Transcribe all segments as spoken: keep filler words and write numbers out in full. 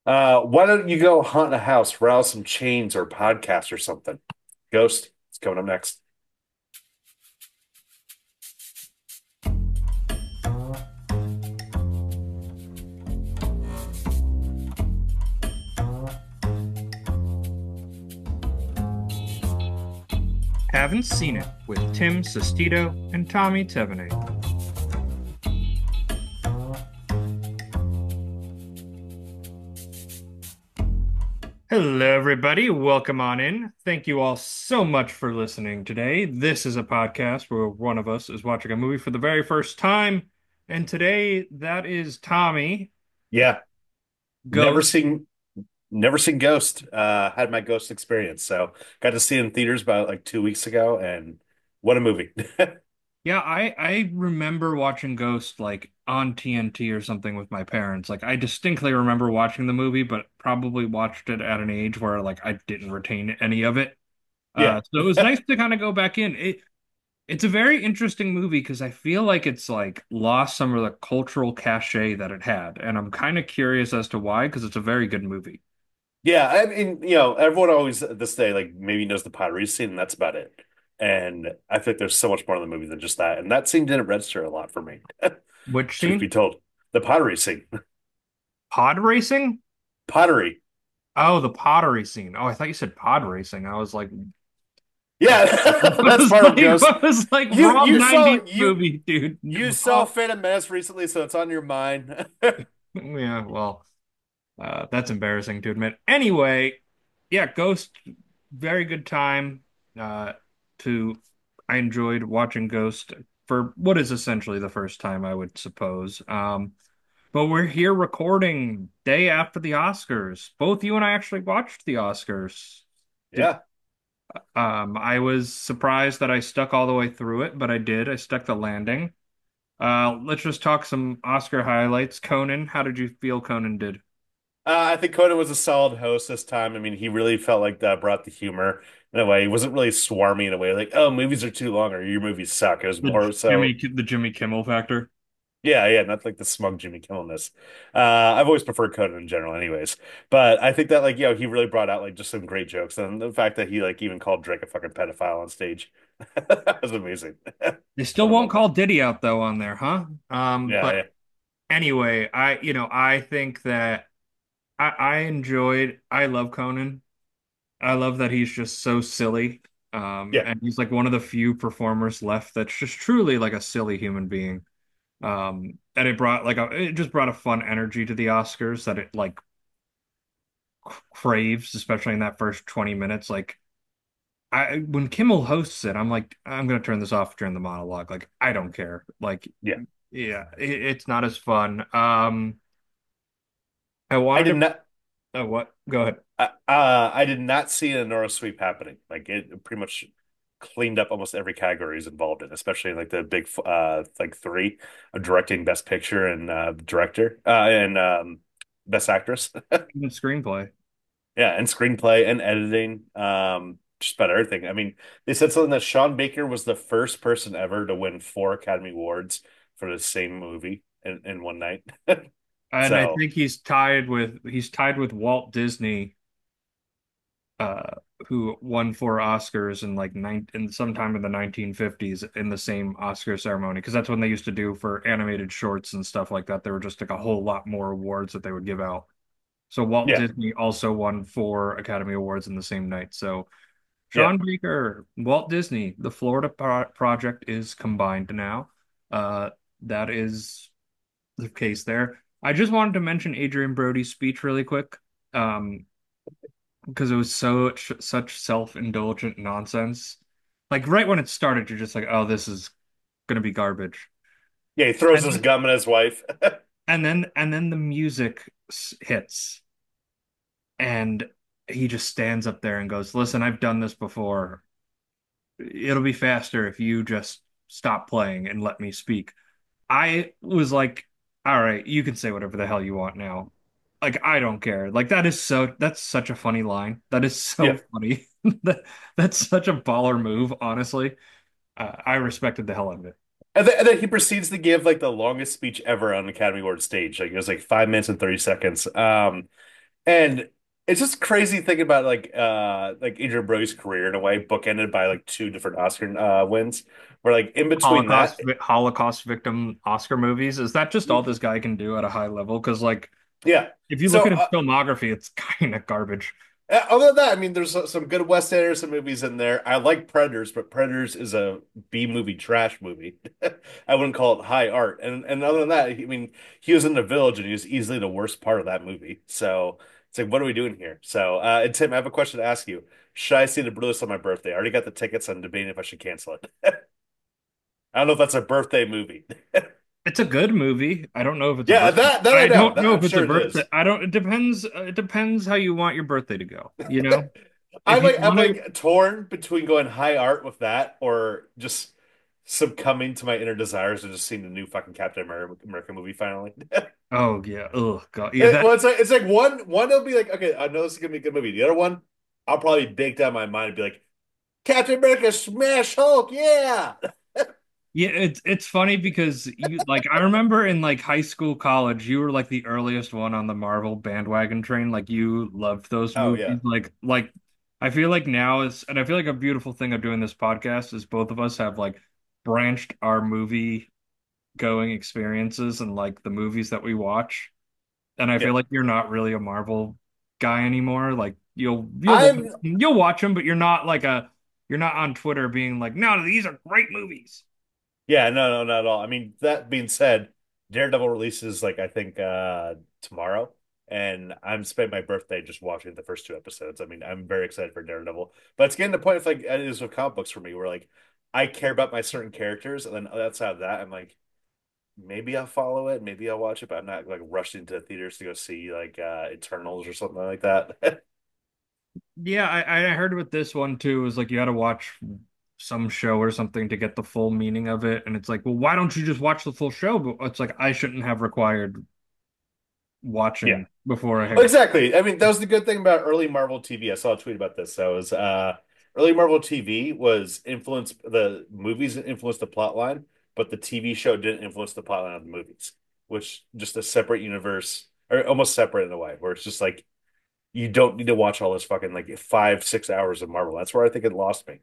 Uh, why don't you go hunt a house, rouse some chains or podcast or something? Ghost, it's coming up next. Haven't Seen It with Tim Sestito and Tommy Tevenate. Hello, everybody. Welcome on in. Thank you all so much for listening today. This is a podcast where one of us is watching a movie for the very first time. And today, that is Tommy. Yeah, never Ghost. seen never seen Ghost. Uh, had my Ghost experience, so got to see it in theaters about like two weeks ago, and what a movie! Yeah, I I remember watching Ghost like on T N T or something with my parents. Like I distinctly remember watching the movie, but probably watched it at an age where like I didn't retain any of it. Yeah, Uh, so it was nice to kind of go back in. It it's a very interesting movie because I feel like it's like lost some of the cultural cachet that it had, and I'm kind of curious as to why because it's a very good movie. yeah. I mean, you know, everyone always this day like maybe knows the pottery scene, and that's about it. And I think there's so much more in the movie than just that. And that scene didn't register a lot for me, Which truth be scene? told. The pottery scene, Pod racing? pottery. Oh, the pottery scene. Oh, I thought you said pod racing. I was like, I Yeah, that's was part of like, Ghost. I was like, You wrong you saw nineties you movie, dude. you saw Oh, Phantom Menace recently, so it's on your mind. yeah, well, uh, that's embarrassing to admit. Anyway, yeah, Ghost, very good time. Uh, to I enjoyed watching Ghost for what is essentially the first time, I would suppose. Um, but we're here recording day after the Oscars. Both you and I actually watched the Oscars. Did Yeah, um, I was surprised that I stuck all the way through it, but I did. I stuck the landing. Uh, let's just talk some Oscar highlights. Conan, how did you feel Conan did? uh, I think Coda was a solid host this time. I mean, he really felt like that brought the humor in a way. He wasn't really swarmy in a way like, "Oh, movies are too long" or "Your movies suck." It was The more Jimmy, so, the Jimmy Kimmel factor. yeah, yeah, not like the smug Jimmy Killiness. Uh, I've always preferred Coda in general, anyways. But I think that like, you know, he really brought out like just some great jokes, and the fact that he like even called Drake a fucking pedophile on stage, that was amazing. They I still won't love call that. Diddy out though on there, huh? Um, Yeah, but yeah, anyway, I, you know, I think that I, I enjoyed, I love Conan. I love that he's just so silly. Um, yeah. and he's like one of the few performers left that's just truly like a silly human being. Um, and it brought like a, it just brought a fun energy to the Oscars that it like craves, especially in that first twenty minutes. Like I, when Kimmel hosts it, I'm like, I'm gonna turn this off during the monologue. Like I don't care. Like, Yeah. yeah, it, it's not as fun. Um, I I wanted did to, not. uh, what? Go ahead. Uh, uh, I did not see an Nora sweep happening. Like it pretty much cleaned up almost every category he's involved in, especially in like the big uh like three of directing, best picture, and uh director, uh and um best actress. The screenplay. Yeah, and screenplay and editing. Um, just about everything. I mean, they said something that Sean Baker was the first person ever to win four Academy Awards for the same movie in, in one night. And I So think he's tied with he's tied with Walt Disney, uh, who won four Oscars in like nine in sometime in the nineteen fifties in the same Oscar ceremony because that's when they used to do for animated shorts and stuff like that. There were just like a whole lot more awards that they would give out. So Walt yeah, Disney also won four Academy Awards in the same night. So yeah. Sean Baker, Walt Disney, the Florida Pro Project is combined now. Uh, that is the case there. I just wanted to mention Adrian Brody's speech really quick, um, because it was so such self-indulgent nonsense. Like right when it started, you're just like, "Oh, this is gonna be garbage," Yeah, he throws and his then gum at his wife. and then and then the music hits, and he just stands up there and goes, "Listen, I've done this before. It'll be faster if you just stop playing and let me speak." I was like, all right, you can say whatever the hell you want now. Like, I don't care. Like, that is so, that's such a funny line. That is so Yeah. funny. That, that's such a baller move, honestly. Uh, I respected the hell out of it. And then, and then he proceeds to give like the longest speech ever on the Academy Award stage. Like it was like five minutes and thirty seconds. Um, And it's just crazy thinking about like uh like Adrian Brody's career in a way, bookended by like two different Oscar uh wins. Where like in between Holocaust that, vi- Holocaust victim Oscar movies. Is that just all this guy can do at a high level? Because like yeah. if you look So at his uh, filmography, it's kind of garbage. Uh, Other than that, I mean, there's some good Wes Anderson movies in there. I like Predators, but Predators is a B movie trash movie. I wouldn't call it high art. And and other than that, I mean, he was in The Village, and he was easily the worst part of that movie. So it's like, what are we doing here? So, uh, and Tim, I have a question to ask you. Should I see The Brutalist on my birthday? I already got the tickets. I'm debating if I should cancel it. I don't know if that's a birthday movie. It's a good movie. I don't know if it's a Yeah, birthday. that that I I know. don't That know I'm if it's a sure it birthday. is. I don't. It depends. uh, It depends how you want your birthday to go. You know, if I'm you like I'm want to. like torn between going high art with that or just succumbing to my inner desires of just seeing the new fucking Captain America, America movie finally. Oh yeah. Oh God. Yeah. It- That. well, it's like it's like one one it'll be like, okay, I know this is gonna be a good movie. The other one, I'll probably bake down my mind and be like, Captain America smash Hulk, yeah. Yeah. It's it's funny because you like I remember in like high school, college, you were like the earliest one on the Marvel bandwagon train. Like you loved those Oh yeah. movies. Like like I feel like now is, and I feel like a beautiful thing of doing this podcast is both of us have like branched our movie going experiences and like the movies that we watch. And I Yeah. feel like you're not really a Marvel guy anymore. Like you'll you'll I'm you'll watch them, but you're not like a you're not on Twitter being like, no, these are great movies. yeah, no, no, not at all. I mean, that being said, Daredevil releases like I think uh tomorrow. And I'm spending my birthday just watching the first two episodes. I mean, I'm very excited for Daredevil. But it's getting to the point of like it is with comic books for me, where like I care about my certain characters, and then outside of that, I'm like, maybe I'll follow it, maybe I'll watch it, but I'm not like rushing to the theaters to go see like uh Eternals or something like that. Yeah, I I heard with this one too is like you got to watch some show or something to get the full meaning of it, and it's like, well, why don't you just watch the full show? But it's like I shouldn't have required Yeah. watching before I Well, had. exactly. I mean, that was the good thing about early Marvel T V. I saw a tweet about this. That was uh early Marvel T V was influenced the movies influenced the plot line, but the T V show didn't influence the plot line of the movies, which just a separate universe or almost separate in a way, where it's just like you don't need to watch all this fucking like five, six hours of Marvel. That's where I think it lost me.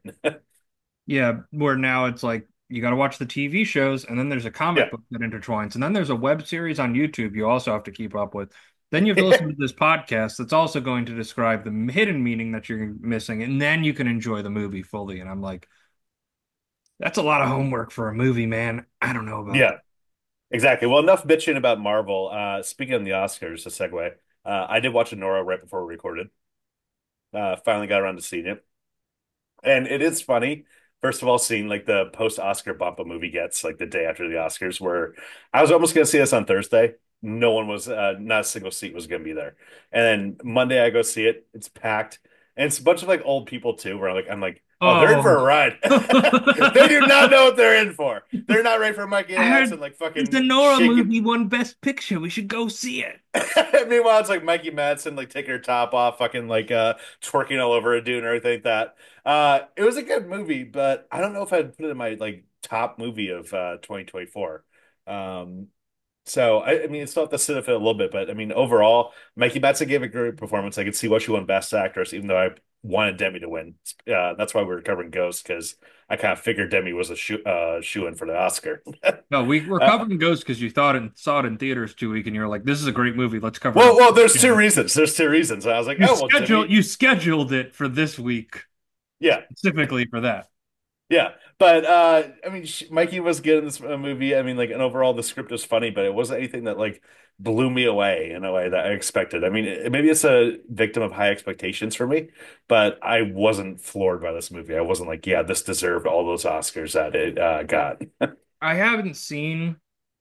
Yeah, where now it's like you got to watch the T V shows, and then there's a comic Yeah. book that intertwines, and then there's a web series on YouTube you also have to keep up with. Then you have to listen to this podcast that's also going to describe the hidden meaning that you're missing, and then you can enjoy the movie fully. And I'm like, that's a lot of homework for a movie, man. I don't know about that. Yeah. Exactly. Well, enough bitching about Marvel. Uh, speaking of the Oscars, a segue. Uh, I did watch Nora right before we recorded. Uh, finally got around to seeing it, and it is funny. First of all, seeing like the post-Oscar bump a movie gets like the day after the Oscars, where I was almost going to see this on Thursday. No one was, uh, not a single seat was going to be there. And then Monday I go see it. It's packed, and it's a bunch of like old people too. Where I'm like, I'm like, oh, they're in for Oh, a ride. They do not I know what they're in for. They're not ready for Mikey heard Madsen like the fucking Nora shaking. movie won Best Picture. We should go see it. Meanwhile, it's like Mikey Madsen like taking her top off, fucking like uh twerking all over a dude and everything like that. Uh it was a good movie, but I don't know if I'd put it in my like top movie of uh twenty twenty-four. Um so I, I mean it's not the Cinephiles a little bit, but I mean overall, Mikey Madsen gave a great performance. I could see why she won Best Actress, even though I wanted Demi to win. Uh that's why we were covering Ghost, because I kind of figured Demi was a shoe uh shoe in for the Oscar. No, we were Uh, covering Ghost because you thought it saw it in theaters two week, and you're like, "This is a great movie. Let's cover it well, on." well, there's two reasons. There's two reasons. I was like, You oh well, scheduled Demi, you scheduled it for this week yeah. specifically for that. Yeah, but uh, I mean, sh Mikey was good in this uh, movie. I mean, like, and overall, the script was funny, but it wasn't anything that like blew me away in a way that I expected. I mean, it, maybe it's a victim of high expectations for me, but I wasn't floored by this movie. I wasn't like, yeah, this deserved all those Oscars that it uh, got. I haven't seen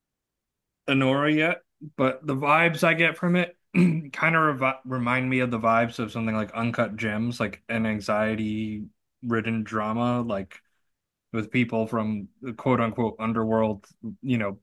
Anora yet, but the vibes I get from it kind of revi remind me of the vibes of something like Uncut Gems, like an anxiety-ridden drama, like with people from the quote unquote underworld, you know.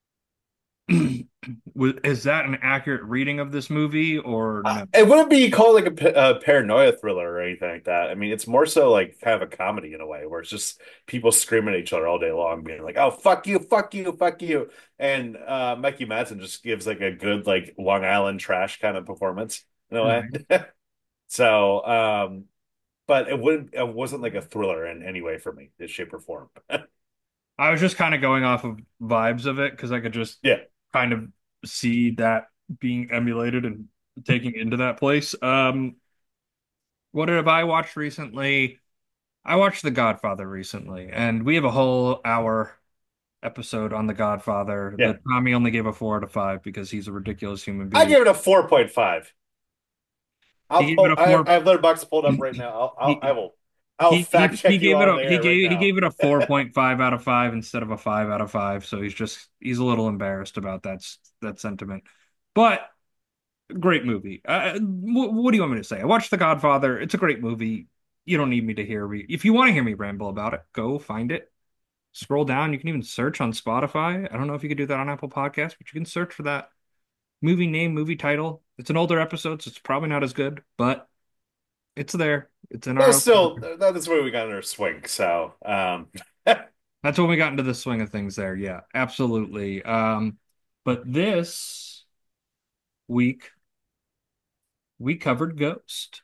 Is that an accurate reading of this movie or Uh, no? it wouldn't be called like a, pa- a paranoia thriller or anything like that. I mean, it's more so like kind of a comedy in a way, where it's just people screaming at each other all day long, being like, "Oh, fuck you, fuck you, fuck you," and uh, Mikey Madsen just gives like a good like Long Island trash kind of performance. in a way. Right. So, um, but it wouldn't, it wasn't like a thriller in any way for me, in shape or form. I was just kind of going off of vibes of it because I could just Yeah. kind of see that being emulated and taking into that place. Um, what have I watched recently? I watched The Godfather recently, and we have a whole hour episode on The Godfather Yeah. that Tommy only gave a four out of five because he's a ridiculous human I being. give it a four point five. He I'll gave it pull, a I, four. I have Letterboxd pulled up right He now. I'll, I'll, I he will, I'll he fact he, he check you gave it on a the he air right gave he now. gave it a four point five out of five instead of a five out of five. So he's just he's a little embarrassed about that that sentiment. But great movie. Uh, what, what do you want me to say? I watched The Godfather. It's a great movie. You don't need me to hear me. If you want to hear me ramble about it, go find it. Scroll down. You can even search on Spotify. I don't know if you could do that on Apple Podcasts, but you can search for that movie name, movie title. It's an older episode, so it's probably not as good, but it's there. It's in our That's still, that is where we got in our swing. So, um, That's when we got into the swing of things there. Yeah, absolutely. Um, but this week we covered Ghost.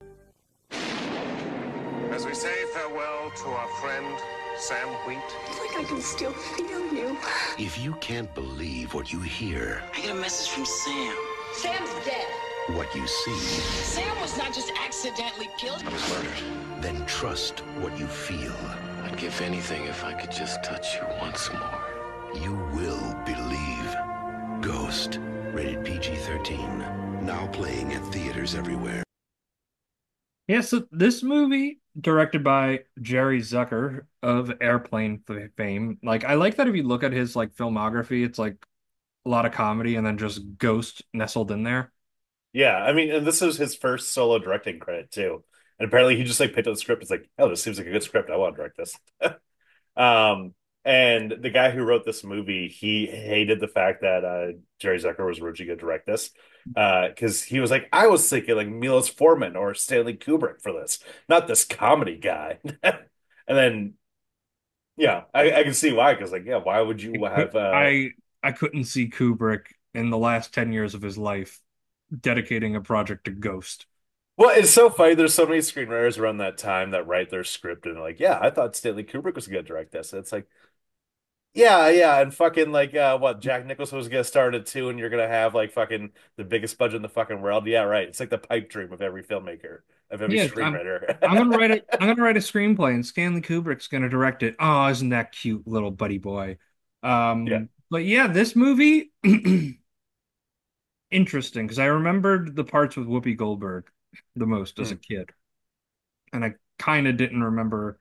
As we say farewell to our friend, Sam Wheat. It's like I can still feel you. If you can't believe what you hear, I get a message from Sam. Sam's dead. what you see, Sam was not just accidentally killed. he was murdered, then trust what you feel. I'd give anything if I could just touch you once more. You will believe. Ghost. Rated P G thirteen. Now playing at theaters everywhere. Yeah, so this movie, directed by Jerry Zucker of Airplane fame. Like, I like that if you look at his like filmography, it's like a lot of comedy and then just Ghost nestled in there. yeah, I mean, and this is his first solo directing credit too. And apparently he just like picked up the script. It's like, oh, this seems like a good script. I want to direct this. Um, and the guy who wrote this movie, he hated the fact that uh, Jerry Zucker was originally going to direct this. Uh, because he was like, I was thinking like Milos Forman or Stanley Kubrick for this, not this comedy guy. And then, yeah, I, I can see why. Because like, yeah, why would I you could, have uh I I couldn't see Kubrick in the last ten years of his life dedicating a project to Ghost. well, it's so funny. There's so many screenwriters around that time that write their script and they're like, yeah, I thought Stanley Kubrick was going to direct this. And it's like, yeah, yeah, and fucking like uh what Jack Nicholson was gonna start it too, and you're gonna have like fucking the biggest budget in the fucking world. Yeah, right. It's like the pipe dream of every filmmaker, of every Yeah, I'm I'm screenwriter. gonna write it. I'm gonna write a screenplay, and Stanley Kubrick's gonna direct it. Oh, isn't that cute, little buddy boy? Yeah. Um, but yeah, this movie interesting because I remembered the parts with Whoopi Goldberg the most as a Mm, kid, and I kind of didn't remember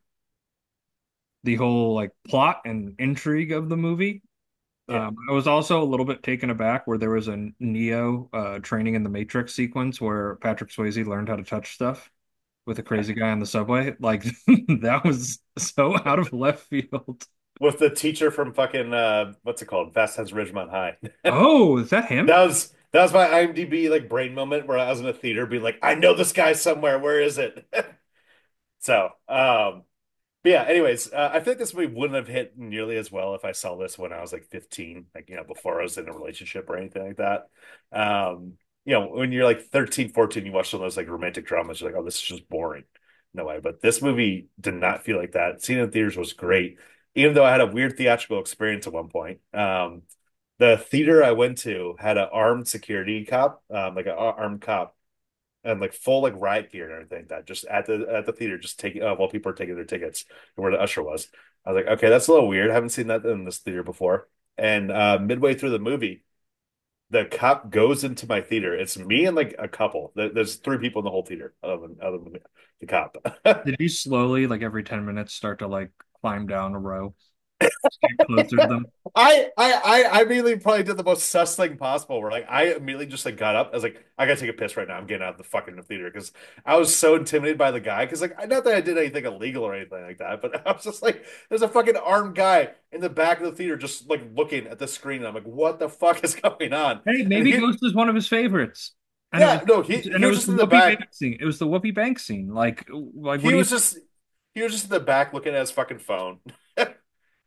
the whole like plot and intrigue of the movie. yeah. Um, I was also a little bit taken aback where there was a Neo uh, training in the Matrix sequence where Patrick Swayze learned how to touch stuff with a crazy guy on the subway. Like that was so out of left field. With the teacher from fucking uh what's it called? Fast Times at Ridgemont High. Oh, is that him? That was that was my IMDb like brain moment where I was in a theater being like, I know this guy somewhere. Where is it? So, um, but yeah, anyways, uh, I think this movie wouldn't have hit nearly as well if I saw this when I was like fifteen, like, you know, before I was in a relationship or anything like that. Um, you know, when you're like thirteen, fourteen, you watch some of those like romantic dramas, you're like, oh, this is just boring. No way. But this movie did not feel like that. Seeing it in theaters was great, even though I had a weird theatrical experience at one point. Um, the theater I went to had an armed security cop, um, like an armed cop and like full like riot gear and everything like that just at the at the theater just taking uh, while people are taking their tickets where the usher was. I was like, okay, that's a little weird. I haven't seen that in this theater before. And uh midway through the movie, the cop goes into my theater. It's me and like a couple. There's three people in the whole theater other than other than the cop. Did you slowly, like every ten minutes, start to like climb down a row, get closer to them? I, I, I, I immediately probably did the most sus thing possible. Where like I immediately just like got up. I was like, I gotta take a piss right now. I'm getting out of the fucking theater because I was so intimidated by the guy. Because like, not that I did anything illegal or anything like that, but I was just like, there's a fucking armed guy in the back of the theater just like looking at the screen. And I'm like, what the fuck is going on? Hey, And maybe he, Ghost is one of his favorites. And it yeah, was no, he and he it was was just the in the Whoopi back. Banks scene. It was the Whoopi Banks scene. Like like what He do you was just he was just in the back looking at his fucking phone.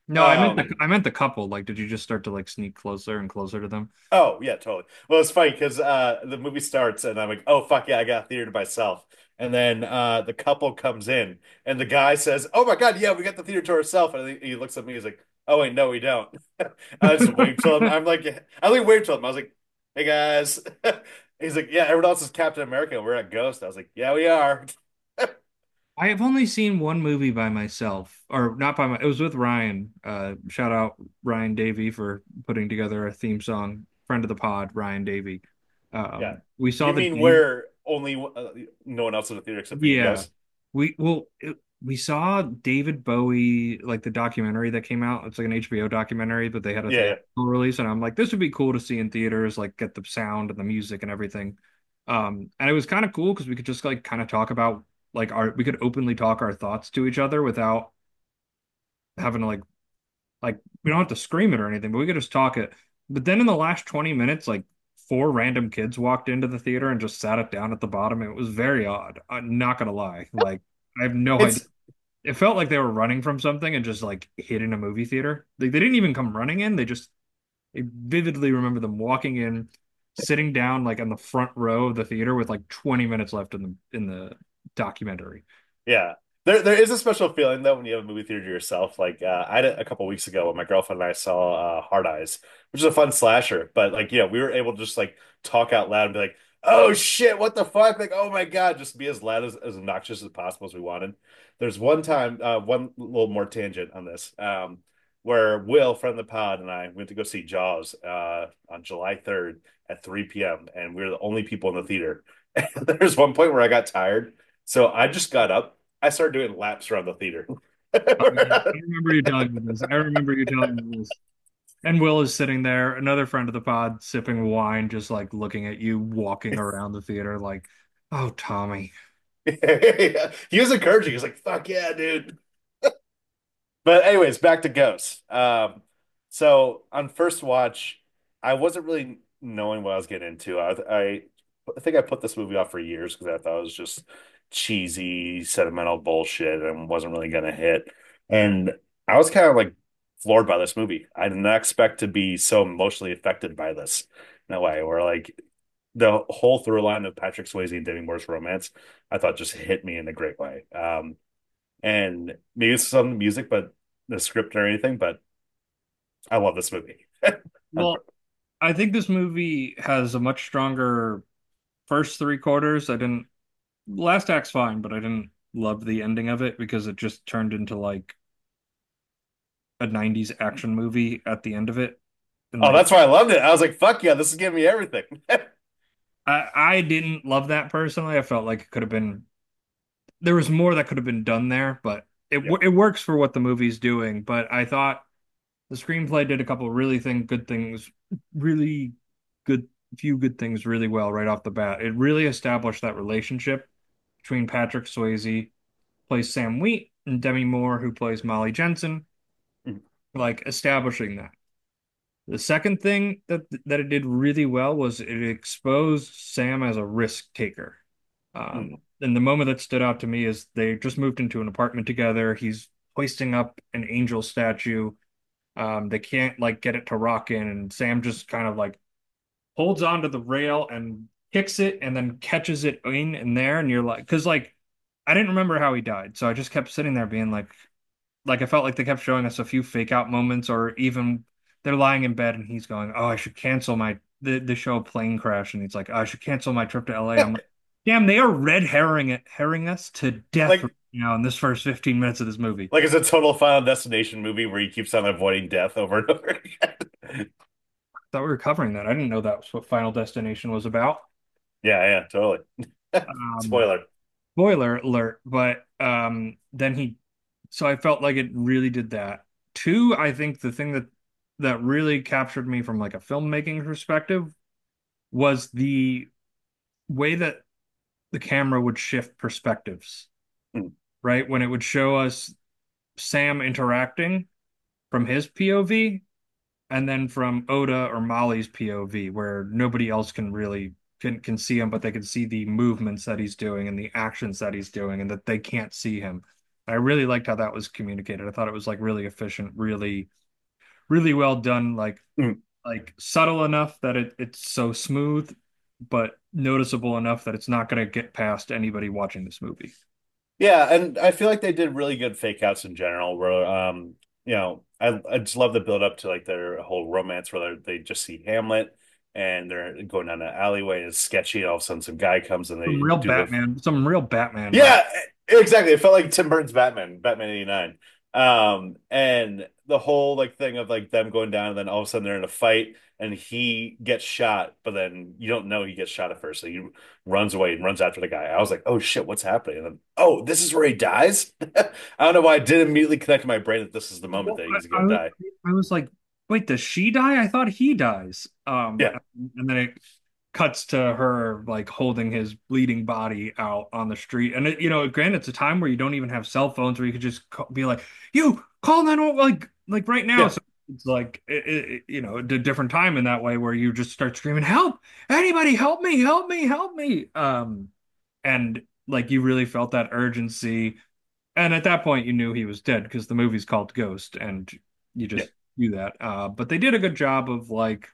No, I meant the Um, I meant the couple. Like, did you just start to like sneak closer and closer to them? oh yeah, totally. Well, it's funny because uh, the movie starts and I'm like, oh fuck yeah, I got theater to myself. And then uh, the couple comes in and the guy says, "Oh my God, yeah, we got the theater to ourselves." And he he looks at me, he's like, "Oh wait, no, we don't." I just waved to him. I'm like, I only waved to him. I was like, "Hey guys." He's like, "Yeah, everyone else is Captain America and we're at Ghost." I was like, "Yeah, we are." I have only seen one movie by myself, or not by my. It was with Ryan. Uh, shout out Ryan Davey for putting together a theme song. Friend of the pod, Ryan Davey. Yeah. Um, we saw You the mean Dave. where only uh, no one else in the theater except for you Yeah, guys? we well it, we saw David Bowie, like the documentary that came out. It's like an H B O documentary, but they had a Yeah, yeah. theatrical release, and I'm like, this would be cool to see in theaters, like get the sound and the music and everything. Um, and it was kind of cool because we could just like kind of talk about like our we could openly talk our thoughts to each other without having to like like we don't have to scream it or anything, but we could just talk it. But then in the last twenty minutes, like four random kids walked into the theater and just sat it down at the bottom. It was very odd. I'm not gonna lie. Like I have no idea. It's It felt like they were running from something and just like hid in a movie theater. They, they didn't even come running in. They just I vividly remember them walking in, sitting down like on the front row of the theater with like twenty minutes left in the in the documentary. Yeah. There there is a special feeling though when you have a movie theater to yourself. Like uh, I had it a couple weeks ago when my girlfriend and I saw uh, Hard Eyes, which is a fun slasher. But like, yeah, we were able to just like talk out loud and be like, "Oh shit, what the fuck?" Like, "Oh my God," just be as loud as, as obnoxious as possible as we wanted. There's one time, uh, one little more tangent on this, um, where Will, friend of the pod, and I went to go see Jaws uh, on July third at three p m and we were the only people in the theater. And there's one point where I got tired, so I just got up. I started doing laps around the theater. Oh, yeah. I remember you telling me this. I remember you telling me this. And Will is sitting there, another friend of the pod, sipping wine, just like looking at you walking around the theater, like, oh, Tommy. He was encouraging. He was like, "Fuck yeah, dude." But anyways, back to Ghosts. Um, so on first watch, I wasn't really knowing what I was getting into. I, I, I think I put this movie off for years because I thought it was just cheesy, sentimental bullshit and wasn't really gonna hit. And I was kind of like floored by this movie. I did not expect to be so emotionally affected by this in a way, where like the whole through line of Patrick Swayze and Demi Moore's romance, I thought just hit me in a great way. Um, and maybe it's some music, but the script or anything, but I love this movie. Well, I think this movie has a much stronger first three quarters. I didn't, last act's fine, but I didn't love the ending of it because it just turned into like a nineties action movie at the end of it. And Oh, like, that's why I loved it. I was like, fuck yeah, this is giving me everything. I, I didn't love that personally. I felt like it could have been, there was more that could have been done there, but it, Yep. it works for what the movie's doing. But I thought the screenplay did a couple really thing good things, really good few good things really well right off the bat. It really established that relationship between Patrick Swayze, plays Sam Wheat, and Demi Moore, who plays Molly Jensen, like establishing that. The second thing that that it did really well was it exposed Sam as a risk taker. Um, and the moment that stood out to me is they just moved into an apartment together. He's hoisting up an angel statue. Um, they can't like get it to rock in, and Sam just kind of like holds onto the rail and kicks it and then catches it in and there. And you're like, because like I didn't remember how he died, so I just kept sitting there being like, like I felt like they kept showing us a few fake out moments, or even they're lying in bed and he's going, "Oh, I should cancel my the the show plane crash," and he's like, "Oh, I should cancel my trip to L A." I'm like, damn, they are red herring it, herring us to death right Like, now in this first fifteen minutes of this movie. like it's a total Final Destination movie where he keeps on avoiding death over and over again. Thought we were covering that. I didn't know that was what Final Destination was about. Yeah, yeah, totally. Um, Spoiler. Spoiler alert, but um, then he, so I felt like it really did that. Two, I think the thing that that really captured me from like a filmmaking perspective was the way that the camera would shift perspectives, Mm. right? When it would show us Sam interacting from his P O V and then from Oda or Molly's P O V, where nobody else can really can can see him, but they can see the movements that he's doing and the actions that he's doing, and that they can't see him. I really liked how that was communicated. I thought it was like really efficient, really, really well done, like Mm. like subtle enough that it, it's so smooth, but noticeable enough that it's not going to get past anybody watching this movie. Yeah, and I feel like they did really good fake outs in general. Where um, you know, I I just love the build up to like their whole romance where they just see Hamlet and they're going down an alleyway and it's sketchy, and all of a sudden some guy comes and Some they real do the Batman, some real Batman vibe. yeah, exactly. It felt like Tim Burton's Batman, Batman eighty-nine. Um, and the whole like thing of like them going down and then all of a sudden they're in a fight and he gets shot, but then you don't know he gets shot at first. So he runs away and runs after the guy. I was like, oh shit, what's happening? And then, oh, this is where he dies? I don't know why I didn't immediately connect in my brain that this is the moment Well, that I, he's I gonna was die. I was like, wait, does she die? I thought he dies. Um, Yeah. and then it cuts to her like holding his bleeding body out on the street. And it, you know, granted, it's a time where you don't even have cell phones where you could just ca- be like, "You call nine one one like like right now." Yeah. So it's like it, it, you know, a different time in that way where you just start screaming, "Help! Anybody, help me! Help me! Help me!" Um, and like you really felt that urgency. And at that point, you knew he was dead because the movie's called Ghost, and you Yeah. just knew that. Uh, but they did a good job of like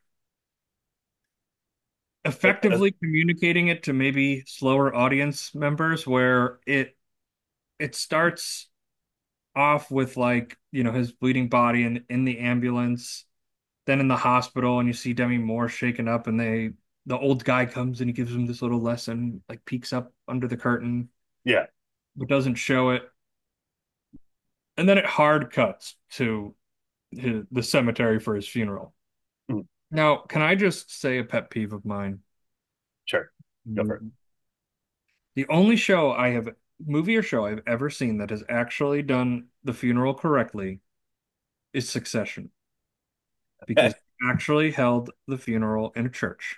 Uh, effectively communicating it to maybe slower audience members, where it it starts off with like you know his bleeding body and in the ambulance, then in the hospital, and you see Demi Moore shaken up, and they the old guy comes and he gives him this little lesson, like peeks up under the curtain, yeah. but doesn't show it, and then it hard cuts to his, the cemetery for his funeral. Mm. Now, can I just say a pet peeve of mine? Sure. Go for it. The only show I have, movie or show I've ever seen that has actually done the funeral correctly is Succession, because it actually held the funeral in a church.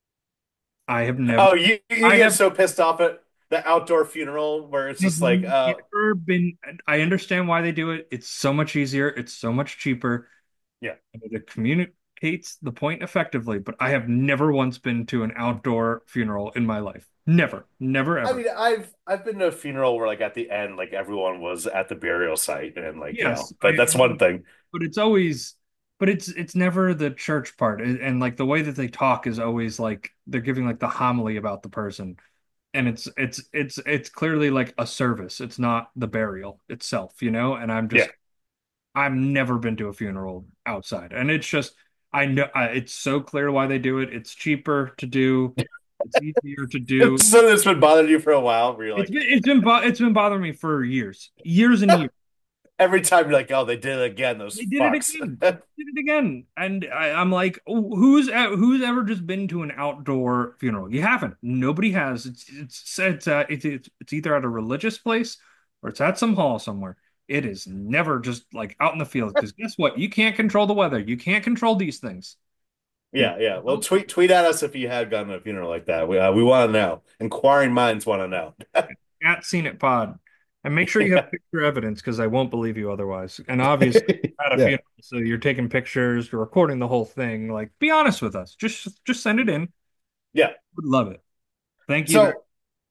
I have never, Oh, you you I get have, so pissed off at the outdoor funeral where it's have just like, uh, never been, I understand why they do it. It's so much easier, it's so much cheaper, yeah. and it communicates the point effectively, but I have never once been to an outdoor funeral in my life. Never, never, I ever. mean, I've I've been to a funeral where like at the end, like everyone was at the burial site and like, you know, Yes, but I, that's one thing. but it's always, but it's it's never the church part, and, and like the way that they talk is always like they're giving like the homily about the person, and it's it's it's it's clearly like a service. It's not the burial itself, you know. And I'm Yeah. just I've never been to a funeral outside, and it's just I know I, it's so clear why they do it. It's cheaper to do, it's easier to do. It's something that's been bothering you for a while where you're It's like been it's been bo it's been bothering me for years, years and years. every time you're like, oh, they did it again, those They did it fucks. again. They did it again. And I, I'm like, oh, who's e- who's ever just been to an outdoor funeral? You haven't. Nobody has. It's it's it's uh, it's, it's it's either at a religious place or it's at some hall somewhere. It is never just like out in the field because guess what? You can't control the weather. You can't control these things. You Yeah, yeah. Well, tweet tweet at us if you had gone to a funeral like that. We uh, we want to know. Inquiring minds want to know. at Seen It Pod, and make sure you have picture evidence because I won't believe you otherwise. And obviously, at a Yeah. funeral, so you're taking pictures, you're recording the whole thing. Like, be honest with us. Just just send it in. Yeah. Would love it. Thank you. very- So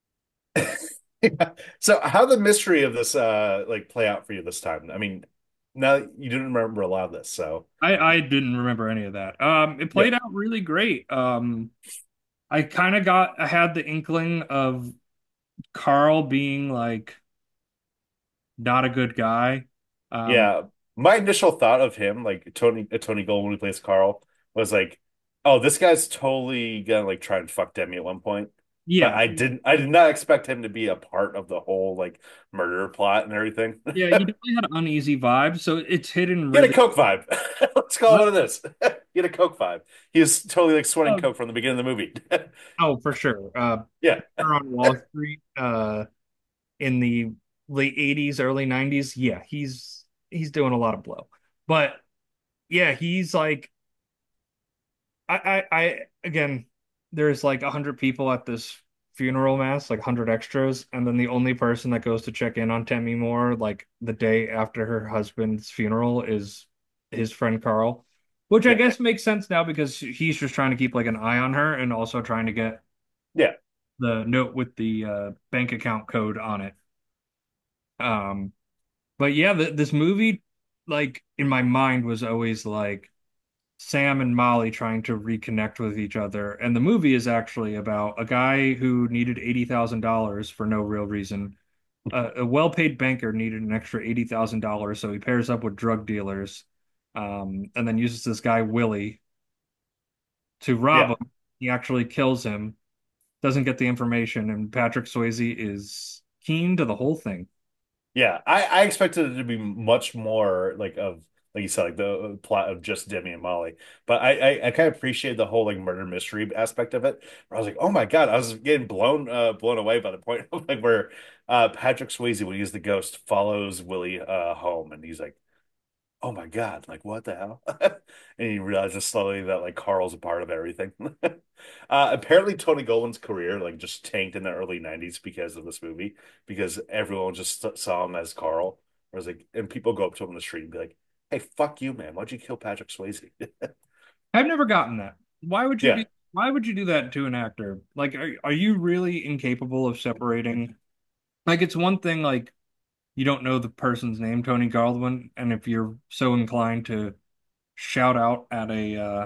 yeah. So how the mystery of this uh like play out for you this time? I mean, now you didn't remember a lot of this, so I I didn't remember any of that. Um, it yeah. played out really great. Um, I kind of got I had the inkling of Carl being like not a good guy. Um, Yeah. My initial thought of him, like Tony uh, Tony Goldwyn who plays Carl, was like, oh, this guy's totally gonna like try and fuck Demi at one point. But yeah, I didn't I did not expect him to be a part of the whole like murder plot and everything. yeah, he definitely had uneasy vibes. So it's hidden He had a really. Coke vibe. Let's call it What? what it is. He had a Coke vibe. He was totally like sweating Oh, Coke from the beginning of the movie. oh, for sure. Uh, Yeah. on Wall Street, uh, in the late eighties, early nineties. Yeah, he's he's doing a lot of blow. But yeah, he's like I I, I again, there's like a hundred people at this funeral mass, like a hundred extras, and then the only person that goes to check in on Demi Moore like the day after her husband's funeral is his friend Carl, which I Yeah. guess makes sense now because he's just trying to keep like an eye on her and also trying to get Yeah. the note with the uh, bank account code on it. Um, But yeah, th this movie, like in my mind, was always like Sam and Molly trying to reconnect with each other. And the movie is actually about a guy who needed eighty thousand dollars for no real reason. Uh, a well-paid banker needed an extra eighty thousand dollars, so he pairs up with drug dealers, um, and then uses this guy, Willie, to rob Yeah. him. He actually kills him, doesn't get the information, and Patrick Swayze is keen to the whole thing. Yeah, I, I expected it to be much more like of like you said, like the plot of just Demi and Molly. But I I, I kind of appreciate the whole like murder mystery aspect of it. Where I was like, oh my God, I was getting blown uh blown away by the point of like where uh Patrick Swayze when he's the ghost follows Willie uh home and he's like, oh my God, like what the hell? And he realizes slowly that like Carl's a part of everything. Uh, apparently Tony Goldwyn's career like just tanked in the early nineties because of this movie, because everyone just saw him as Carl. Whereas like, and people go up to him on the street and be like, "Hey, fuck you, man! Why'd you kill Patrick Swayze?" I've never gotten that. Why would you Yeah, be, why would you do that to an actor? Like, are, are you really incapable of separating? Like, it's one thing, like, you don't know the person's name, Tony Goldwyn, and if you're so inclined to shout out at a uh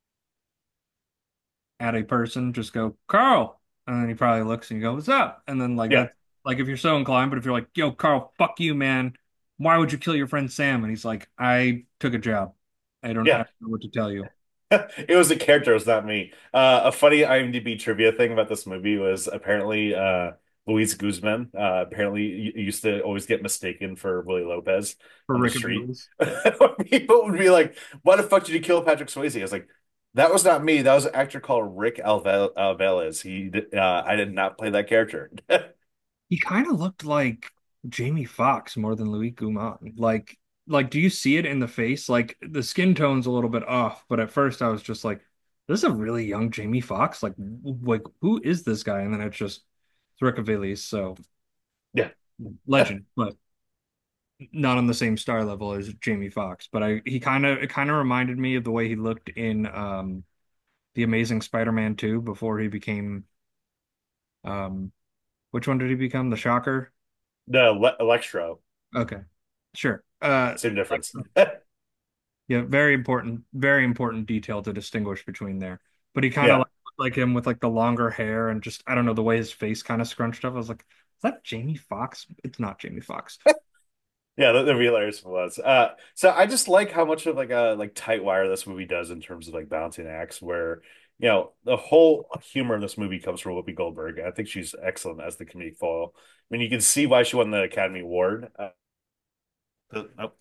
at a person, just go, Carl. And then he probably looks and you go, what's up? And then like yeah, that, like if you're so inclined, but if you're like, yo, Carl, fuck you, man. Why would you kill your friend Sam? And he's like, I took a job. I don't, I yeah. don't know what to tell you. It was the character, it was not me. Uh, a funny IMDb trivia thing about this movie was apparently uh, Luis Guzman uh, apparently y- used to always get mistaken for Willie Lopez For on the Rick and street. Morty's. People would be like, "Why the fuck did you kill Patrick Swayze?" I was like, "That was not me. That was an actor called Rick Alvel Alvelez. He did, uh, I did not play that character." He kind of looked like Jamie Foxx more than Louis Guzman. Like, like, do you see it in the face? Like, the skin tone's a little bit off, but at first I was just like, "This is a really young Jamie Foxx. Like, w- like, who is this guy?" And then it's just it's Rick Aviles, so Yeah, legend, but not on the same star level as Jamie Foxx. But I, he kind of, it kind of reminded me of the way he looked in um, the Amazing Spider-Man two before he became, um, which one did he become? The Shocker? no, Le Electro, Okay, sure. Uh, same difference. Yeah, very important, very important detail to distinguish between there. But he kind of Yeah, like, looked like him with like the longer hair and just I don't know the way his face kind of scrunched up. I was like, is that Jamie Foxx? It's not Jamie Foxx. yeah, the, the real hilarious was. Uh, so I just like how much of like a like tight wire this movie does in terms of like balancing acts, where you know the whole humor in this movie comes from Whoopi Goldberg. I think she's excellent as the comedic foil. I mean, you can see why she won the Academy Award. Uh, the- oh,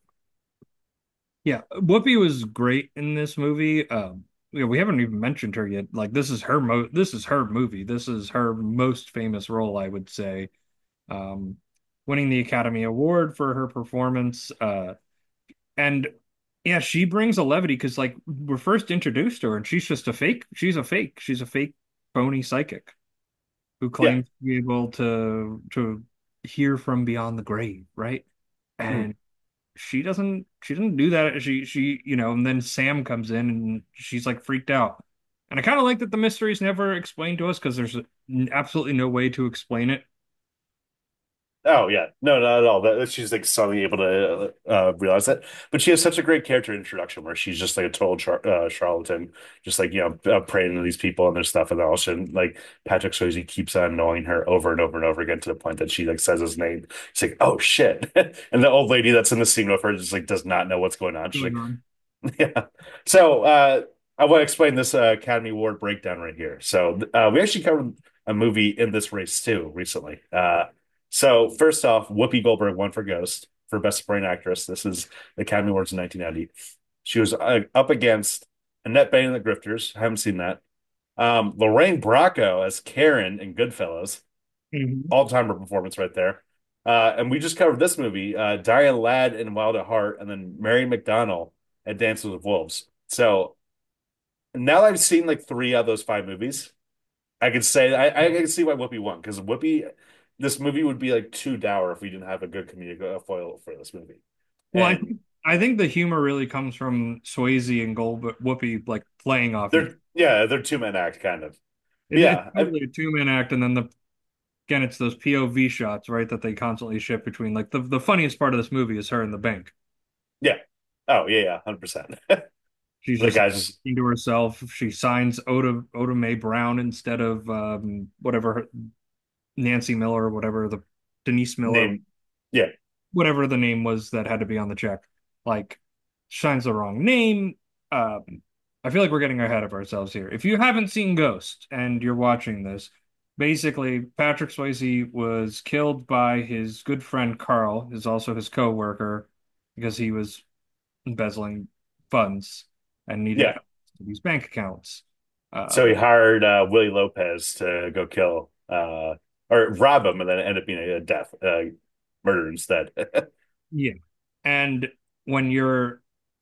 Yeah, Whoopi was great in this movie. Um, you know, we haven't even mentioned her yet. Like this is her mo this is her movie. This is her most famous role, I would say. Um, winning the Academy Award for her performance. Uh, And yeah, she brings a levity because like we're first introduced to her and she's just a fake. She's a fake. She's a fake phony psychic who yeah. claims to be able to to hear from beyond the grave, right? Hmm. And she doesn't she doesn't do that. She she you know, and then Sam comes in and she's like freaked out. And I kind of like that the mystery is never explained to us because there's absolutely no way to explain it. Oh yeah, no, not at all. That she's like suddenly able to uh, realize that, but she has such a great character introduction where she's just like a total char uh, charlatan, just like you know uh, preying to these people and their stuff, and then all of a sudden like Patrick Swayze keeps on knowing her over and over and over again to the point that she like says his name. She's like, "Oh shit!" And the old lady that's in the scene with her just like does not know what's going on. She's Going like, on. "Yeah." So uh, I want to explain this uh, Academy Award breakdown right here. So uh, we actually covered a movie in this race too recently. Uh, so first off, Whoopi Goldberg won for Ghost for Best Supporting Actress. This is the Academy Awards in nineteen ninety. She was uh, up against Annette Bening in The Grifters. I haven't seen that. Um, Lorraine Bracco as Karen in Goodfellas. Mhm. All-timer performance right there. Uh, and we just covered this movie, uh, Diane Ladd in Wild at Heart, and then Mary McDonnell at Dances with Wolves. So now that I've seen like three of those five movies, I can say I, I can see why Whoopi won because Whoopi, this movie would be like too dour if we didn't have a good comedic uh, foil for this movie. Well, I And think I think the humor really comes from Swayze and Gold Whoopi like playing off each. they're yeah, they're two man act kind of. But It, it's yeah, I, totally a two-man act, and then the again, it's those P O V shots, right, that they constantly shift between. Like the the funniest part of this movie is her in the bank. Yeah. Oh yeah, yeah, one hundred percent. She's The just guy's just into herself. She signs Oda Oda Mae Brown instead of um, whatever her, Nancy Miller or whatever the Denise Miller, name. Yeah. whatever the name was that had to be on the check. Like shines the wrong name. Um, I feel like we're getting ahead of ourselves here. If you haven't seen Ghost and you're watching this, basically Patrick Swayze was killed by his good friend Carl, who's also his co-worker, because he was embezzling funds and needed Yeah. access to these bank accounts. So Uh, he hired uh, Willie Lopez to go kill uh or rob him and then end up being a death uh murder instead. yeah. And when you're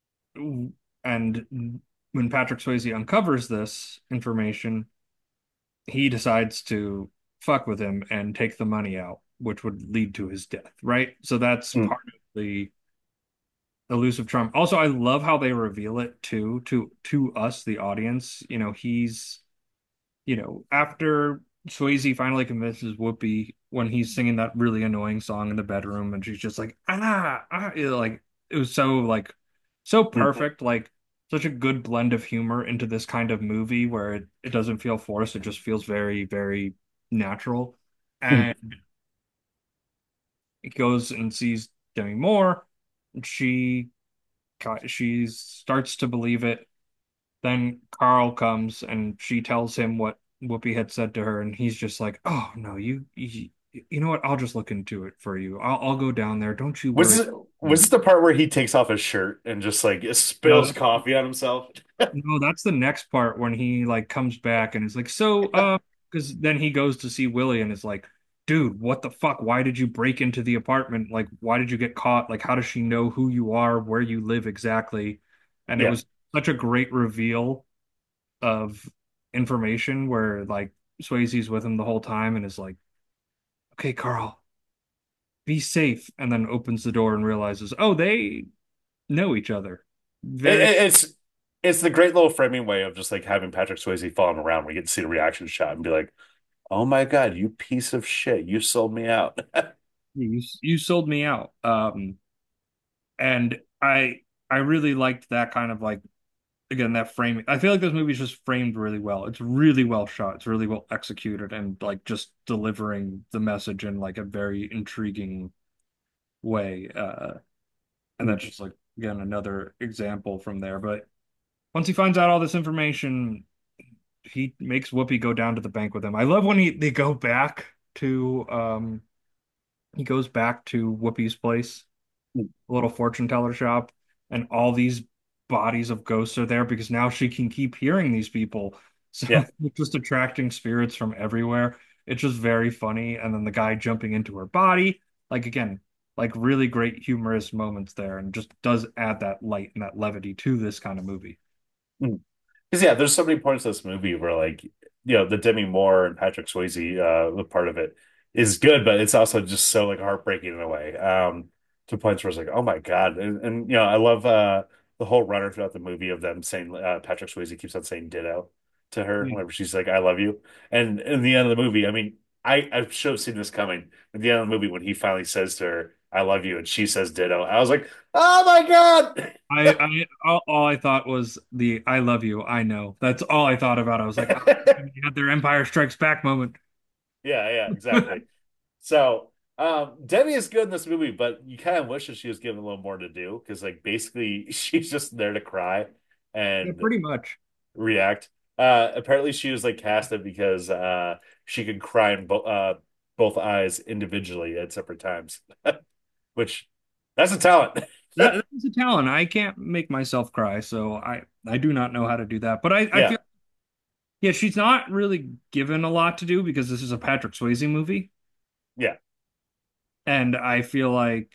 and when Patrick Swayze uncovers this information, he decides to fuck with him and take the money out, which would lead to his death, right? So that's Mm. part of the elusive charm. Also, I love how they reveal it too to to us, the audience. You know, he's you know, after Swayze finally convinces Whoopi when he's singing that really annoying song in the bedroom, and she's just like, ah, ah, you know, like it was so like so Mhm. perfect, like such a good blend of humor into this kind of movie where it, it doesn't feel forced, it just feels very, very natural. Mhm. And he goes and sees Demi Moore, and she she starts to believe it. Then Carl comes and she tells him what Whoopi had said to her, and he's just like, "Oh no, you, you, you know what? I'll just look into it for you. I'll, I'll go down there. Don't you Was worry." this, was this the part where he takes off his shirt and just like No, spills that, coffee on himself? no, that's the next part when he like comes back and is like, "So, uh," because then he goes to see Willie and is like, "Dude, what the fuck? Why did you break into the apartment? Like, why did you get caught? Like, how does she know who you are, where you live exactly?" And it Yeah. was such a great reveal of information where like Swayze's with him the whole time and is like, "Okay, Carl, be safe," and then opens the door and realizes, oh, they know each other. It, Very, it- it's it's the great little framing way of just like having Patrick Swayze falling around where you get to see the reaction shot and be like, "Oh my God, you piece of shit. You sold me out." you you sold me out. Um, and I I really liked that kind of like again that framing. I feel like this movie's just framed really well. It's really well shot. It's really well executed and like just delivering the message in like a very intriguing way. Uh, And that's just like again another example from there. But once he finds out all this information, he makes Whoopi go down to the bank with him. I love when he they go back to um he goes back to Whoopi's place, a little fortune teller shop, and all these bodies of ghosts are there because now she can keep hearing these people. So Yeah. it's just attracting spirits from everywhere. It's just very funny. And then the guy jumping into her body, like again, like really great humorous moments there, and just does add that light and that levity to this kind of movie. Because yeah, there's so many points in this movie where like you know the Demi Moore and Patrick Swayze uh the part of it is good, but it's also just so like heartbreaking in a way. Um, to points where it's like, oh my God, and, and you know I love uh the whole runner throughout the movie of them saying uh, Patrick Swayze keeps on saying ditto to her Yeah. whenever she's like, I love you, and in the end of the movie, I mean, I I should have seen this coming. At the end of the movie, when he finally says to her, I love you, and she says ditto, I was like, oh my God. I, I all, all I thought was the "I love you, I know." That's all I thought about. I was like, oh, they had their Empire Strikes Back moment. Yeah, yeah, exactly. So, um, Demi is good in this movie, but you kind of wish that she was given a little more to do because, like, basically, she's just there to cry Yeah, and pretty much. react. Uh, apparently, she was like casted because uh, she could cry in bo uh, both eyes individually at separate times, which that's a talent. That, that's a talent. I can't make myself cry, so I I do not know how to do that. But I I Yeah, feel yeah, she's not really given a lot to do because this is a Patrick Swayze movie, yeah, and I feel like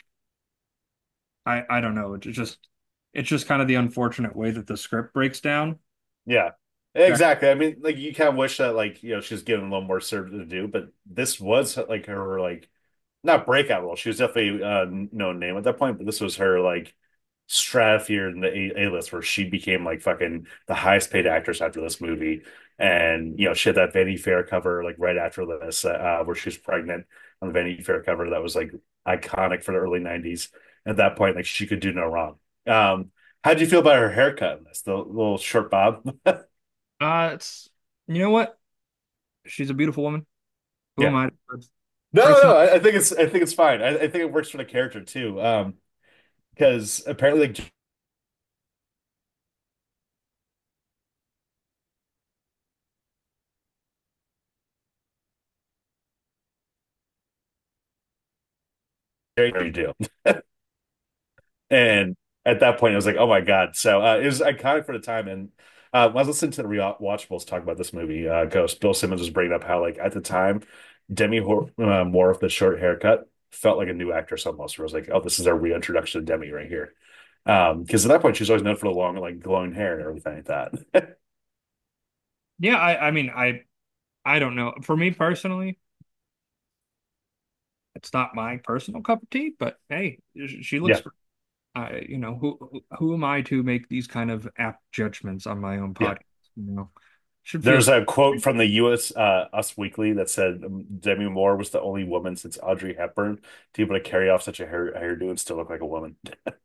I I don't know. It's just it's just kind of the unfortunate way that the script breaks down. yeah, That exactly. I mean, like, you kind of wish that, like, you know, she's given a little more serve to do, but this was like her, like, not breakout role. She was definitely uh no name at that point, but this was her like stratosphere in the A A list where she became like fucking the highest paid actress after this movie. And you know, she had that Vanity Fair cover like right after this, uh, where she was pregnant on the Vanity Fair cover. That was like iconic for the early nineties. At that point, like she could do no wrong. Um, how did you feel about her haircut in this? The little short bob? Uh, it's you know what? She's a beautiful woman. Who am Yeah. I? No, no, Personally, I, I think it's I think it's fine. I, I think it works for the character too. Um, because apparently like Jerry you do. And at that point, I was like, oh my God. So uh, it was iconic for the time. And uh, when I was listening to the rewatchables talk about this movie, uh, Ghost, Bill Simmons was bringing up how, like, at the time, Demi Hor uh, Moore with the short haircut felt like a new actress almost. Where I was like, oh, this is our reintroduction to Demi right here. Um, because at that point, she was always known for the long, like, glowing hair and everything like that. yeah, I I mean I I don't know. For me personally, it's not my personal cup of tea, but hey, she looks Yeah, great. I, you know, who who who am I to make these kind of apt judgments on my own yeah. podcast? You know, should feel There's a quote from the U S uh, Us Weekly that said um, Demi Moore was the only woman since Audrey Hepburn to be able to carry off such a hair hairdo and still look like a woman.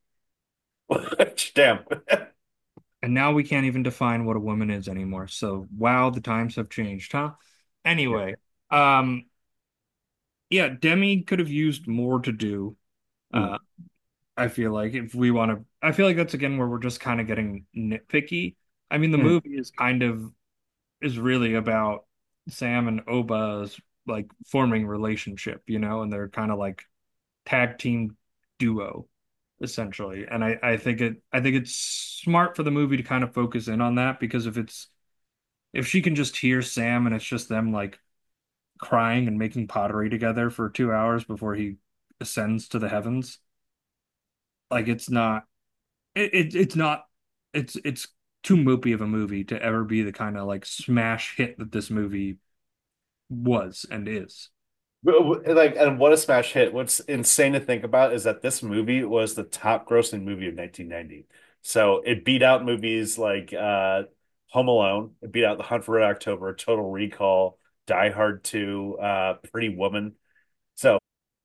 Damn. and now we can't even define what a woman is anymore. So wow, the times have changed, huh? Yeah. Anyway, um, yeah, Demi could have used more to do. Mm, Uh, I feel like if we want to, I feel like that's again where we're just kind of getting nitpicky. I mean, the mm. movie is kind of is really about Sam and Oba's like forming relationship, you know, and they're kind of like tag team duo essentially. And I I think it I think it's smart for the movie to kind of focus in on that because if it's if she can just hear Sam and it's just them like crying and making pottery together for two hours before he ascends to the heavens, like it's not it, it it's not it's it's too mopey of a movie to ever be the kind of like smash hit that this movie was and is. Like, and what a smash hit. What's insane to think about is that this movie was the top grossing movie of nineteen ninety. So it beat out movies like uh, Home Alone, it beat out The Hunt for Red October, Total Recall, Die Hard two, uh, Pretty Woman. So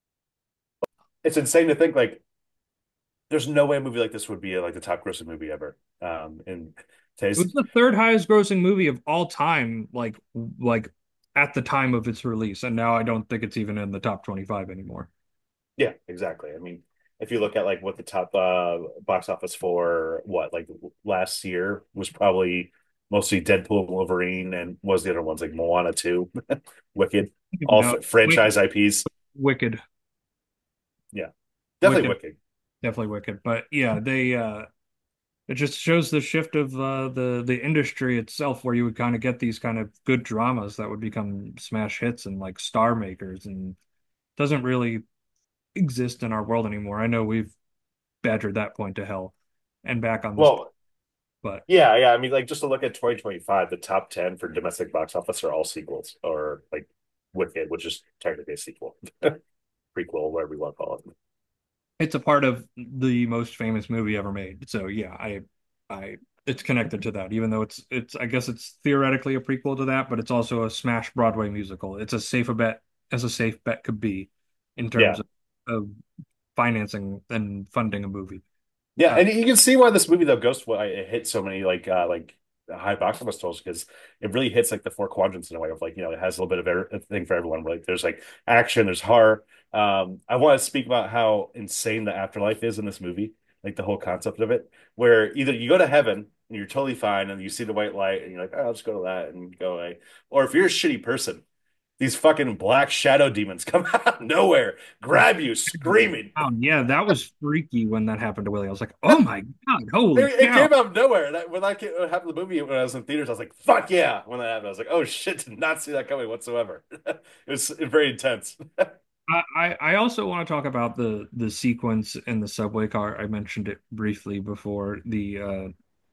it's insane to think like there's no way a movie like this would be like the top grossing movie ever. Um, in It today's was the third highest grossing movie of all time, like like at the time of its release, and now I don't think it's even in the top twenty-five anymore. Yeah, exactly. I mean, if you look at like what the top uh box office for what like last year was probably mostly Deadpool and Wolverine and what was the other ones like Moana two, Wicked, all No, f franchise Wicked, I Ps. Wicked, Yeah, definitely Wicked, Wicked. definitely Wicked. But yeah, they uh it just shows the shift of uh the the industry itself where you would kind of get these kind of good dramas that would become smash hits and like star makers and doesn't really exist in our world anymore. I know we've badgered that point to hell and back on this, Well, but yeah, yeah. I mean, like just to look at twenty twenty-five, the top ten for domestic box office are all sequels or like Wicked, which is technically a sequel, prequel, whatever you want to call it. it's a part of the most famous movie ever made. So yeah, I I it's connected to that, even though it's it's I guess it's theoretically a prequel to that, but it's also a smash Broadway musical. It's as safe a bet as a safe bet could be in terms Yeah. of, of financing and funding a movie. Yeah, Uh, and you can see why this movie though Ghost why it hit so many like uh like high box office totals because it really hits like the four quadrants in a way of like you know it has a little bit of everything for everyone. Like there's like action, there's horror. Um, I want to speak about how insane the afterlife is in this movie, like the whole concept of it, where either you go to heaven and you're totally fine and you see the white light and you're like, oh, I'll just go to that and go away, or if you're a shitty person, these fucking black shadow demons come out of nowhere, grab you, screaming. wow, yeah, that was freaky when that happened to Willie. I was like, oh my God, holy It, it cow. came out of nowhere. And I, when that came, happened in the movie, when I was in theaters, I was like, "Fuck yeah!" When that happened, I was like, "Oh shit!" Did not see that coming whatsoever. It was very intense. I, I I also want to talk about the the sequence in the subway car. I mentioned it briefly before. The uh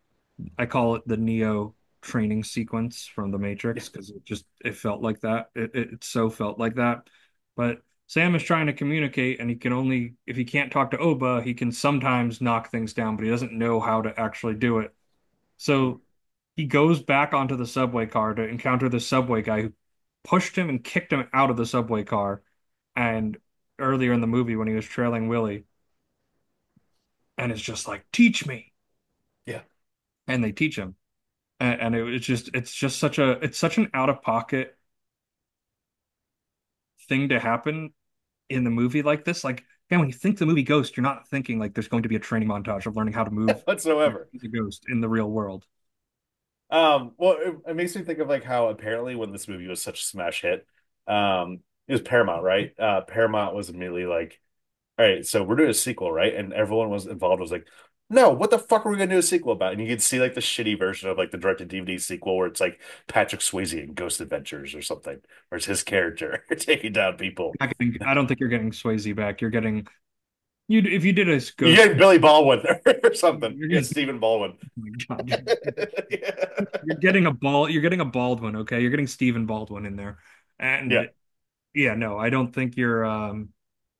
I call it the Neo training sequence from The Yeah, Matrix because it just it felt like that. It, it it so felt like that. But Sam is trying to communicate, and he can only if he can't talk to Oba, he can sometimes knock things down, but he doesn't know how to actually do it. So he goes back onto the subway car to encounter the subway guy who pushed him and kicked him out of the subway car. And earlier in the movie, when he was trailing Willie, and it's just like, teach me. Yeah. And they teach him. And, and it was just, it's just such a, it's such an out of pocket thing to happen in the movie like this. Like, man, when you think the movie Ghost, you're not thinking like there's going to be a training montage of learning how to move Whatsoever. as a ghost in the real world. Um, well, it, it makes me think of like how apparently when this movie was such a smash hit, um, it was Paramount, right? Uh, Paramount was immediately like, all right, so we're doing a sequel, right? And everyone was involved was like, no, what the fuck are we gonna do a sequel about? And you could see like the shitty version of like the directed-D V D sequel where it's like Patrick Swayze in Ghost Adventures or something, where it's his character taking down people. Not getting- I don't think you're getting Swayze back. You're getting you if you did a You ghost. get Billy Baldwin or something. You're Yeah, getting, Stephen Baldwin. oh my God, you're, Yeah. you're getting a ball. You're getting a Baldwin. Okay, you're getting Stephen Baldwin in there, Yeah. and yeah, no, I don't think you're. Um,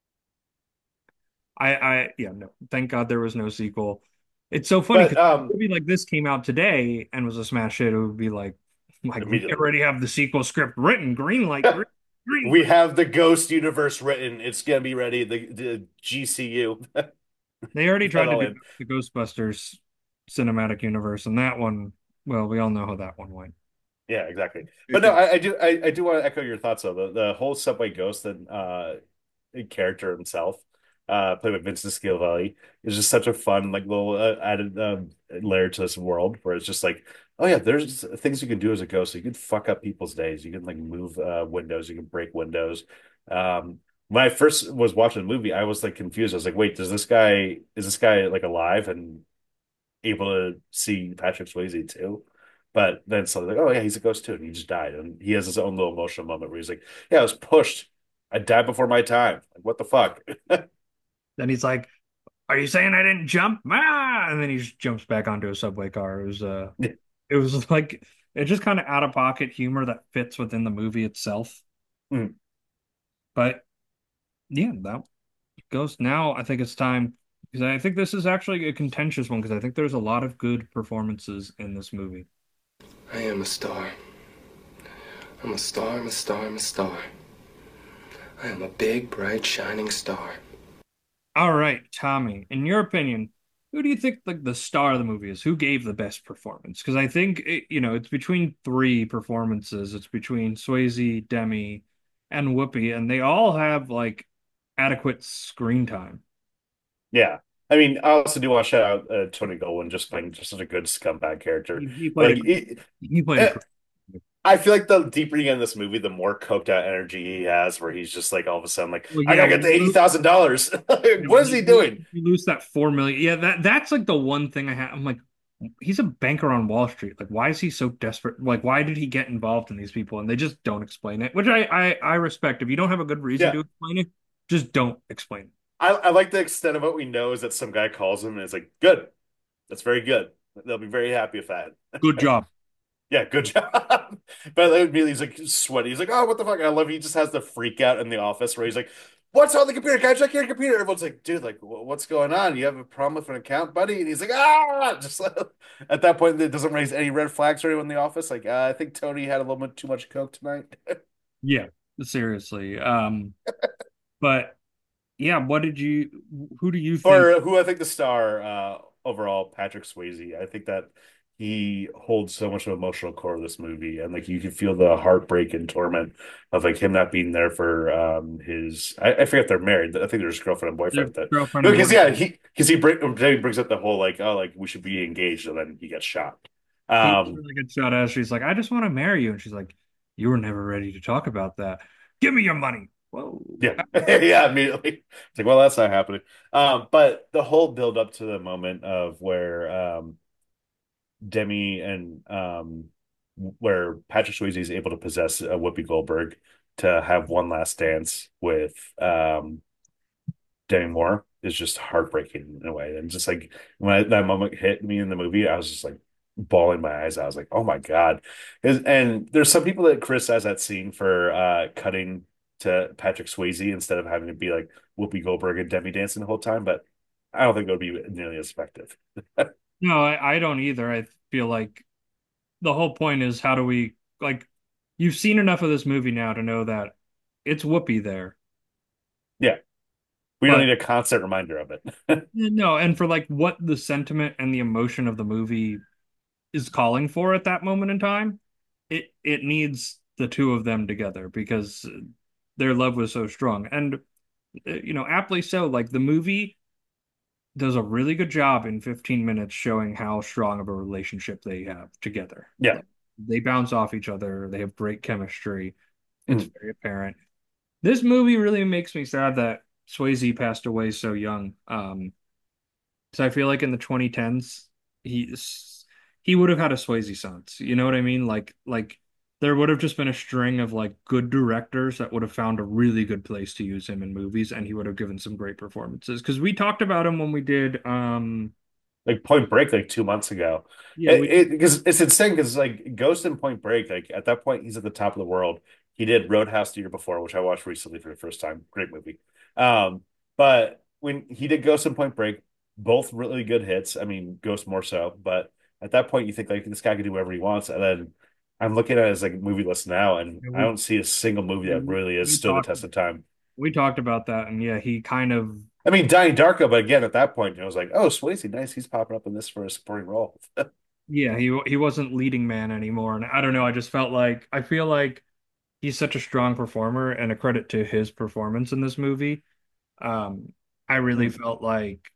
I, I, yeah, no. Thank God there was no sequel. It's so funny But because a um movie like this came out today and was a smash hit. It would be like, like we immediately. already have the sequel script written. Green light, green, green We light. have the Ghost universe written. It's gonna be ready. The the G C U. They already It's not tried to all do in. the Ghostbusters cinematic universe, and that one, well, we all know how that one went. Yeah, exactly. But no, I, I do I, I do want to echo your thoughts though. The the whole Subway Ghost and uh character himself, uh, played by Vincent Schiavelli, is just such a fun like little uh, added um, layer to this world where it's just like, oh yeah, there's things you can do as a ghost. You can fuck up people's days. You can like move uh, windows. You can break windows. Um, when I first was watching the movie, I was like confused. I was like, wait, does this guy is this guy like alive and able to see Patrick Swayze too? But then suddenly, like, oh yeah, he's a ghost too, and he just died, and he has his own little emotional moment where he's like, yeah, I was pushed. I died before my time. Like, what the fuck? Then he's like, "Are you saying I didn't jump?" Ah! And then he just jumps back onto a subway car. It was uh, it was like it's just kind of out of pocket humor that fits within the movie itself. Hmm. But yeah, that goes now. I think it's time because I think this is actually a contentious one because I think there's a lot of good performances in this movie. I am a star. I'm a star, I'm a star, I'm a star. I am a big, bright, shining star. All right, Tommy, in your opinion, who do you think like the star of the movie is? Who gave the best performance? Because I think it, you know it's between three performances. It's between Swayze, Demi, and Whoopi, and they all have like adequate screen time. Yeah. I mean, I also do want to shout out uh, Tony Goldwyn just playing just such a good scumbag character. He, he played Like, a it, he played a eh, I feel like the deeper you get in this movie, the more coked out energy he has, where he's just like all of a sudden like, well, I yeah, gotta get when the eighty you, thousand dollars. you know, What when is he you, doing? you lose that four million. Yeah, that that's like the one thing I have. I'm like, he's a banker on Wall Street. Like, why is he so desperate? Like, why did he get involved in these people? And they just don't explain it, which I I, I respect. If you don't have a good reason Yeah. to explain it, just don't explain it. I, I like the extent of what we know is that some guy calls him and is like, good. That's very good. They'll be very happy with that. Good job. Yeah, good job. But immediately he's like sweaty. He's like, oh, what the fuck? I love he just has the freak out in the office where he's like, what's on the computer? Can I check your computer? Everyone's like, dude, like, what's going on? You have a problem with an account, buddy? And he's like, ah, just at that point, it doesn't raise any red flags for anyone in the office. Like, uh, I think Tony had a little bit too much coke tonight. Yeah, seriously. Um, but yeah, what did you? Who do you think? Or who I think the star uh, overall, Patrick Swayze. I think that he holds so much of emotional core of this movie, and like you can feel the heartbreak and torment of like him not being there for um his. I, I forget they're married. I think they're just girlfriend and Their boyfriend. That girlfriend and because yeah, boyfriend. he because he bring, he brings up the whole like oh like we should be engaged, and then he gets shot. He Um, really good shot at. She's like, I just want to marry you, and she's like, you were never ready to talk about that. Give me your money. Whoa. yeah, yeah, immediately. It's like well, that's not happening. Um, but the whole build up to the moment of where um Demi and um where Patrick Swayze is able to possess a Whoopi Goldberg to have one last dance with um Demi Moore is just heartbreaking in a way. And just like when I, that moment hit me in the movie, I was just like bawling my eyes out. I was like, oh my God. And, and there's some people that criticize that scene for uh cutting to Patrick Swayze instead of having to be like Whoopi Goldberg and Demi dancing the whole time, but I don't think it would be nearly as effective. No, I, I don't either. I feel like the whole point is how do we like you've seen enough of this movie now to know that it's Whoopi there. Yeah, we don't But need a constant reminder of it. no, and for like what the sentiment and the emotion of the movie is calling for at that moment in time, it it needs the two of them together because their love was so strong. And uh, you know, aptly so, like the movie does a really good job in fifteen minutes showing how strong of a relationship they have together. Yeah. Like, they bounce off each other, they have great chemistry. It's Mm. very apparent. This movie really makes me sad that Swayze passed away so young. Um, so I feel like in the twenty tens, he he would have had a Swayze sense. You know what I mean? Like like there would have just been a string of like good directors that would have found a really good place to use him in movies, and he would have given some great performances. Because we talked about him when we did um Like Point Break, like two months ago. yeah, It we it because it's insane because like Ghost and Point Break, like at that point he's at the top of the world. He did Roadhouse the year before, which I watched recently for the first time. Great movie. Um, but when he did Ghost and Point Break, both really good hits. I mean, Ghost more so, but at that point you think like this guy can do whatever he wants, and then I'm looking at his like movie list now, and I we don't see a single movie that really has we stood the talked test of time. we talked about that, and yeah, he kind of I mean, Donnie Darko, but again, at that point, you know, I was like, oh, Swayze, nice, he's popping up in this for a supporting role. yeah, he he wasn't leading man anymore, and I don't know, I just felt like I feel like he's such a strong performer, and a credit to his performance in this movie. Um, I really Mm. felt like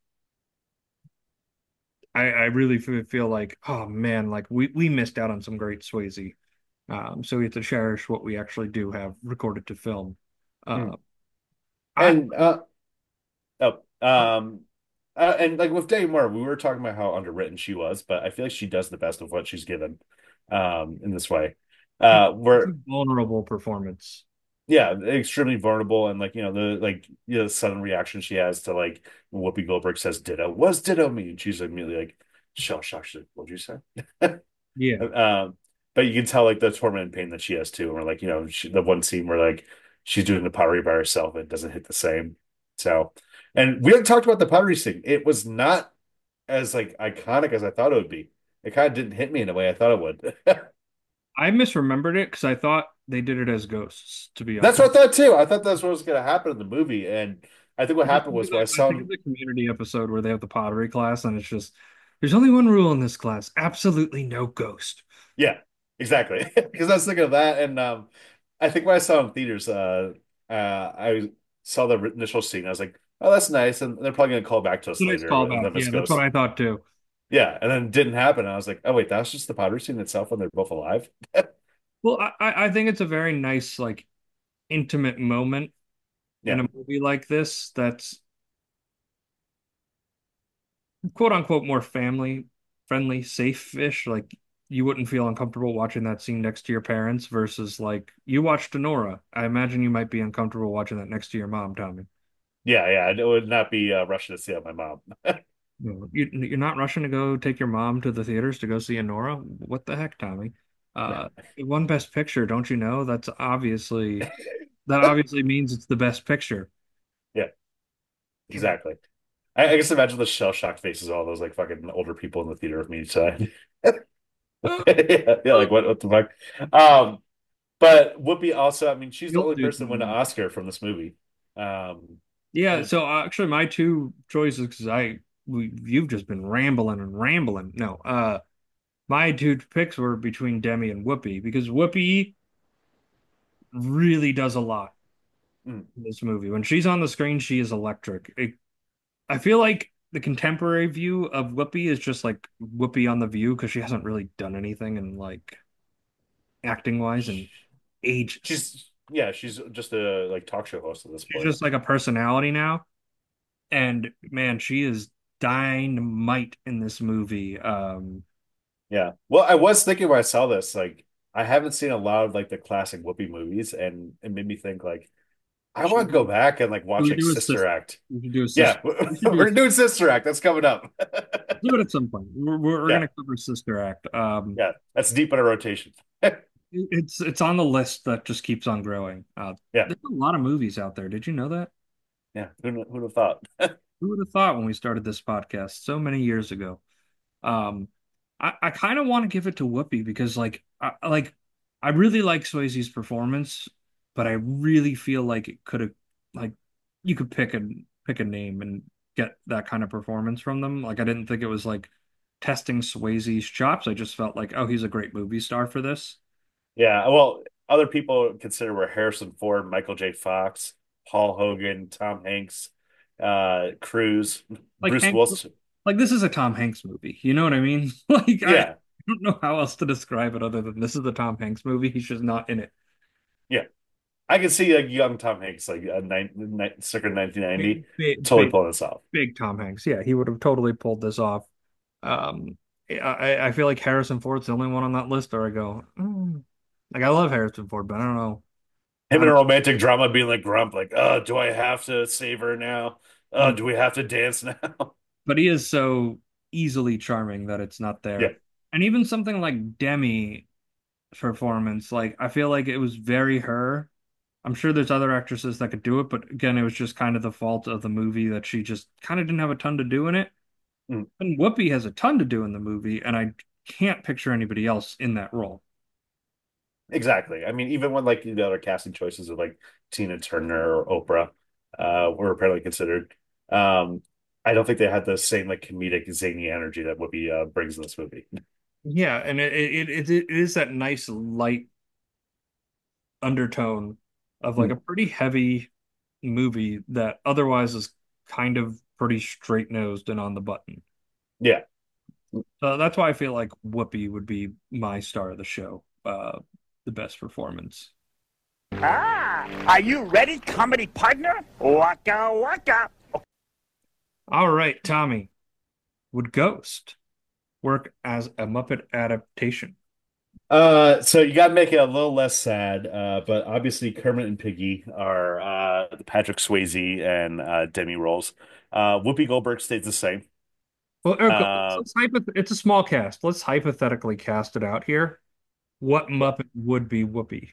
I, I really f- feel like, oh man, like we, we missed out on some great Swayze. Um, so we have to cherish what we actually do have recorded to film. Mm. Uh, I And uh, oh, um, uh, and like with Demi Moore, we were talking about how underwritten she was, but I feel like she does the best of what she's given, um, in this way. it's Uh, it's a where vulnerable performance. yeah, extremely vulnerable, and like you know the like you know sudden reaction she has to like when Whoopi Goldberg says "Ditto," "What's Ditto mean?" She's immediately like shell shocked. She's like, "What'd you say?" Yeah. Um, but you can tell like the torment and pain that she has too. Or like you know she, the one scene where like she's doing the pottery by herself, it doesn't hit the same. So, and we haven't talked about the pottery scene. It was not as like iconic as I thought it would be. It kind of didn't hit me in the way I thought it would. I misremembered it because I thought they did it as ghosts, to be That's honest. what I thought too. I thought that's what was going to happen in the movie, and I think what I just happened think of was when I the, I saw think of him. the community episode where they have the pottery class, and it's just there's only one rule in this class: absolutely no ghost. Yeah, exactly. Because I was thinking of that, and um, I think when I saw it in theaters, uh, uh, I saw the initial scene. I was like, "Oh, that's nice," and they're probably going to call back to It's a us nice later with callback. them as Yeah, that's what ghosts. I thought too. Yeah, and then it didn't happen. I was like, "Oh wait, that's just the pottery scene itself, and they're both alive." Well, I, I I think it's a very nice, like, intimate moment in Yeah, a movie like this that's quote unquote more family friendly, safe-ish. Like, you wouldn't feel uncomfortable watching that scene next to your parents versus like you watched Denora. I imagine you might be uncomfortable watching that next to your mom, Tommy. yeah, yeah. It would not be uh, rushing to see out my mom. No, you, you're not rushing to go take your mom to the theaters to go see Nora. What the heck, Tommy? Uh, No. it won Best Picture, don't you know? That's obviously that obviously means it's the best picture. Yeah, exactly. I, I guess imagine the shell shocked faces of all those like fucking older people in the theater with me each side. Yeah, yeah, like what, what the fuck? Um, but Whoopi also, I mean, she's the You'll only do, person to win an Tommy. Oscar from this movie. Um, Yeah, and so uh, actually my two choices, because I we, you've just been rambling and rambling. No, uh my two picks were between Demi and Whoopi because Whoopi really does a lot mm, in this movie. When she's on the screen, she is electric. It, I feel like the contemporary view of Whoopi is just like Whoopi on The View because she hasn't really done anything in like acting wise in ages. she's yeah, she's just a like talk show host at this She's point. just like a personality now. And man, she is dynamite in this movie. Um, Yeah. Well, I was thinking when I saw this, like I haven't seen a lot of like the classic Whoopi movies, and it made me think like I should want to go we, back and like should watch we like do a Sister sister? Act. We should do a sister. Yeah, We should do a we're doing Sister Act. That's coming up. do it at some point. We're we're, we're Yeah, gonna cover Sister Act. Um, yeah, that's deep in a rotation. it's it's on the list that just keeps on growing. Uh, Yeah, there's a lot of movies out there. Did you know that? yeah. Who kn- who'd have thought? Who would have thought when we started this podcast so many years ago? Um, I, I kind of want to give it to Whoopi because like I like I really like Swayze's performance, but I really feel like it could have like you could pick a pick a name and get that kind of performance from them. Like I didn't think it was like testing Swayze's chops. I just felt like, oh, he's a great movie star for this. Yeah, well, other people consider were Harrison Ford, Michael J. Fox, Paul Hogan, Tom Hanks, uh, Cruise, Like Bruce Hank, Willis. like this is a Tom Hanks movie. You know what I mean? Like I, I Yeah, don't know how else to describe it other than this is the Tom Hanks movie. He's just not in it. yeah. I can see like young Tom Hanks, like a nine, nine, circa nineteen ninety, Big, big, totally big, pulling this off. big Tom Hanks. Yeah, he would have totally pulled this off. Um, I, I feel like Harrison Ford's the only one on that list where I go, mm. Like I love Harrison Ford, but I don't know. Him I in a don't, romantic drama being like Grump, like, oh, do I have to save her now? Oh, mm. do we have to dance now? But he is so easily charming that it's not Yeah. there. And even something like Demi performance, like I feel like it was very her. I'm sure there's other actresses that could do it, but again, it was just kind of the fault of the movie that she just kind of didn't have a ton to do in it. Mm, And Whoopi has a ton to do in the movie, and I can't picture anybody else in that role. exactly. I mean, even when like the other casting choices of like Tina Turner or Oprah uh were apparently considered, um, I don't think they had the same like comedic zany energy that Whoopi uh, brings in this movie. Yeah, and it it, it it is that nice light undertone of like Mm, a pretty heavy movie that otherwise is kind of pretty straight-nosed and on the button. yeah. So that's why I feel like Whoopi would be my star of the show, uh, the best performance. Ah, are you ready, comedy partner? Waka waka. All right, Tommy, would Ghost work as a Muppet adaptation? Uh, so you got to make it a little less sad. Uh, but obviously Kermit and Piggy are uh the Patrick Swayze and uh Demi roles. Uh, Whoopi Goldberg stays the same. Well, okay, let's, Uh, let's hypoth it's a small cast. Let's hypothetically cast it out here. What yeah. Muppet would be Whoopi?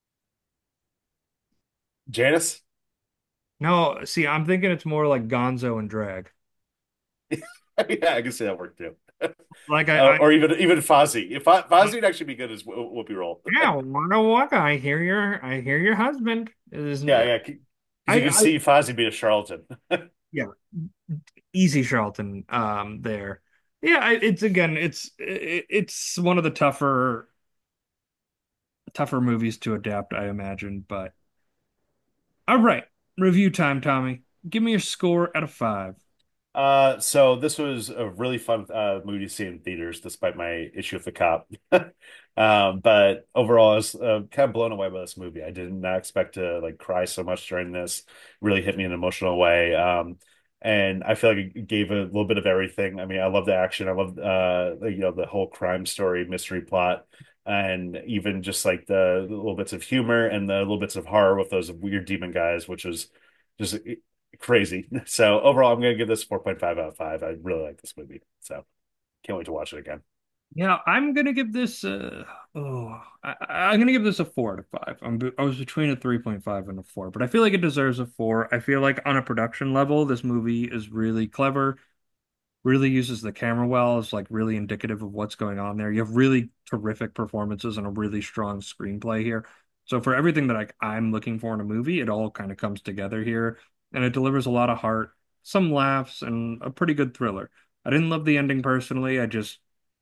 Janice. No, see, I'm thinking it's more like Gonzo and Drag. Yeah, I can see that work too. Like Uh, I, I or even even Fozzie. If Fo- Fozzie would actually be good as Wh- Whoopi role. yeah, Waka Waka. I hear your, I hear your husband is. Yeah, yeah. Because you I, can I, see Fozzie being a charlatan. yeah, easy Charlton. Um, there. Yeah, I, it's again, it's it, it's one of the tougher, tougher movies to adapt, I imagine. But all right, review time, Tommy. Give me your score out of five. Uh, so this was a really fun uh movie to see in theaters, despite my issue with the cop. Um, but overall, I was uh, kind of blown away by this movie. I did not expect to like cry so much during this. Really hit me in an emotional way. Um, and I feel like it gave a little bit of everything. I mean, I love the action. I love uh you know the whole crime story, mystery plot, and even just like the, the little bits of humor and the little bits of horror with those weird demon guys, which was just crazy. So overall, I'm going to give this four point five out of five. I really like this movie. So can't wait to watch it again. Yeah, I'm gonna give this. Uh, oh, I, I'm gonna give this a four out of five. I'm be- I was between a three point five and a four, but I feel like it deserves a four. I feel like on a production level, this movie is really clever. Really uses the camera well. Is like really indicative of what's going on there. You have really terrific performances and a really strong screenplay here. So for everything that I, I'm looking for in a movie, it all kind of comes together here, and it delivers a lot of heart, some laughs, and a pretty good thriller. I didn't love the ending personally. I just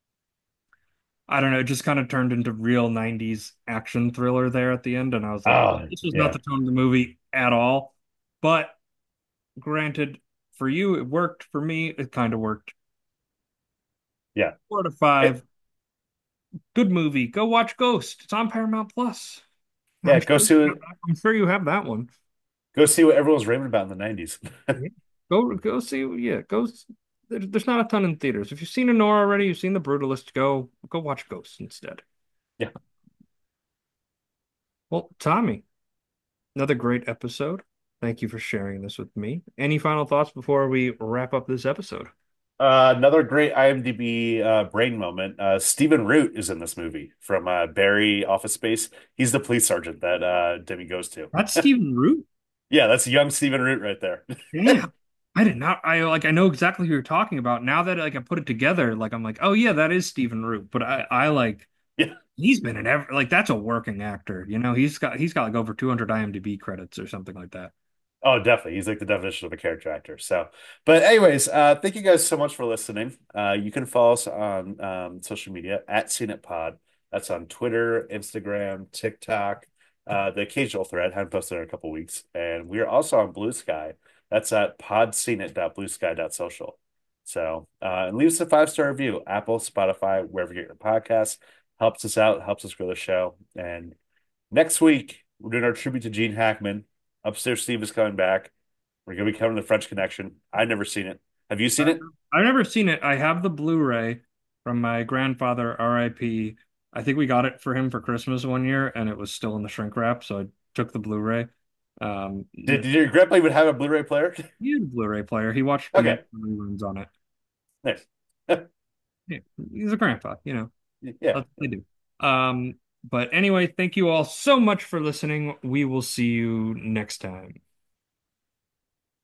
I don't know, it just kind of turned into real nineties action thriller there at the end, and I was like, Oh, this was not yeah. the tone of the movie at all. But granted, for you it worked. For me, it kind of worked. Yeah. Four to It, five. Good movie. Go watch Ghost. It's on Paramount Plus. yeah, I'm go sure see you have what that, I'm sure you have that one. go see what everyone was raving about in the nineties. Yeah. Go go see. Yeah, go. There, there's not a ton in theaters. If you've seen Anora already, you've seen The Brutalist. Go go watch Ghost instead. Yeah. Well, Tommy, another great episode. Thank you for sharing this with me. Any final thoughts before we wrap up this episode? Uh, another great IMDb uh, brain moment. Uh, Stephen Root is in this movie from uh, Barry Office Space. He's the police sergeant that uh, Demi goes to. That's Stephen Root. Yeah, that's young Stephen Root right there. Yeah. I did not. I like. I know exactly who you're talking about. Now that like I put it together, like I'm like, oh yeah, that is Stephen Root. But I, I like Yeah. he's been in every like that's a working actor. You know, he's got he's got like over two hundred IMDb credits or something like that. Oh, definitely. He's like the definition of a character actor. So, but anyways, uh, thank you guys so much for listening. Uh, you can follow us on um, social media at Seen It Pod. That's on Twitter, Instagram, TikTok, uh, the occasional thread. Haven't posted in a couple weeks. And we are also on Blue Sky. That's at podseenit.bluesky.social. So, uh, and leave us a five star review, Apple, Spotify, wherever you get your podcasts. Helps us out, helps us grow the show. And next week, we're doing our tribute to Gene Hackman. Upstairs Steve is coming back. We're going to be covering the French Connection. I've never seen it. Have you seen it? I've never seen it. I have the Blu-ray from my grandfather, R I P. I think we got it for him for Christmas one year, and it was still in the shrink wrap, so I took the Blu-ray. Um, Did, did your grandpa even have a Blu-ray player? he had a Blu-ray player. He watched the Okay. reruns on it. Nice. Yeah, he's a grandpa, you know. Yeah. That's what they do. Um, but anyway, thank you all so much for listening. We will see you next time.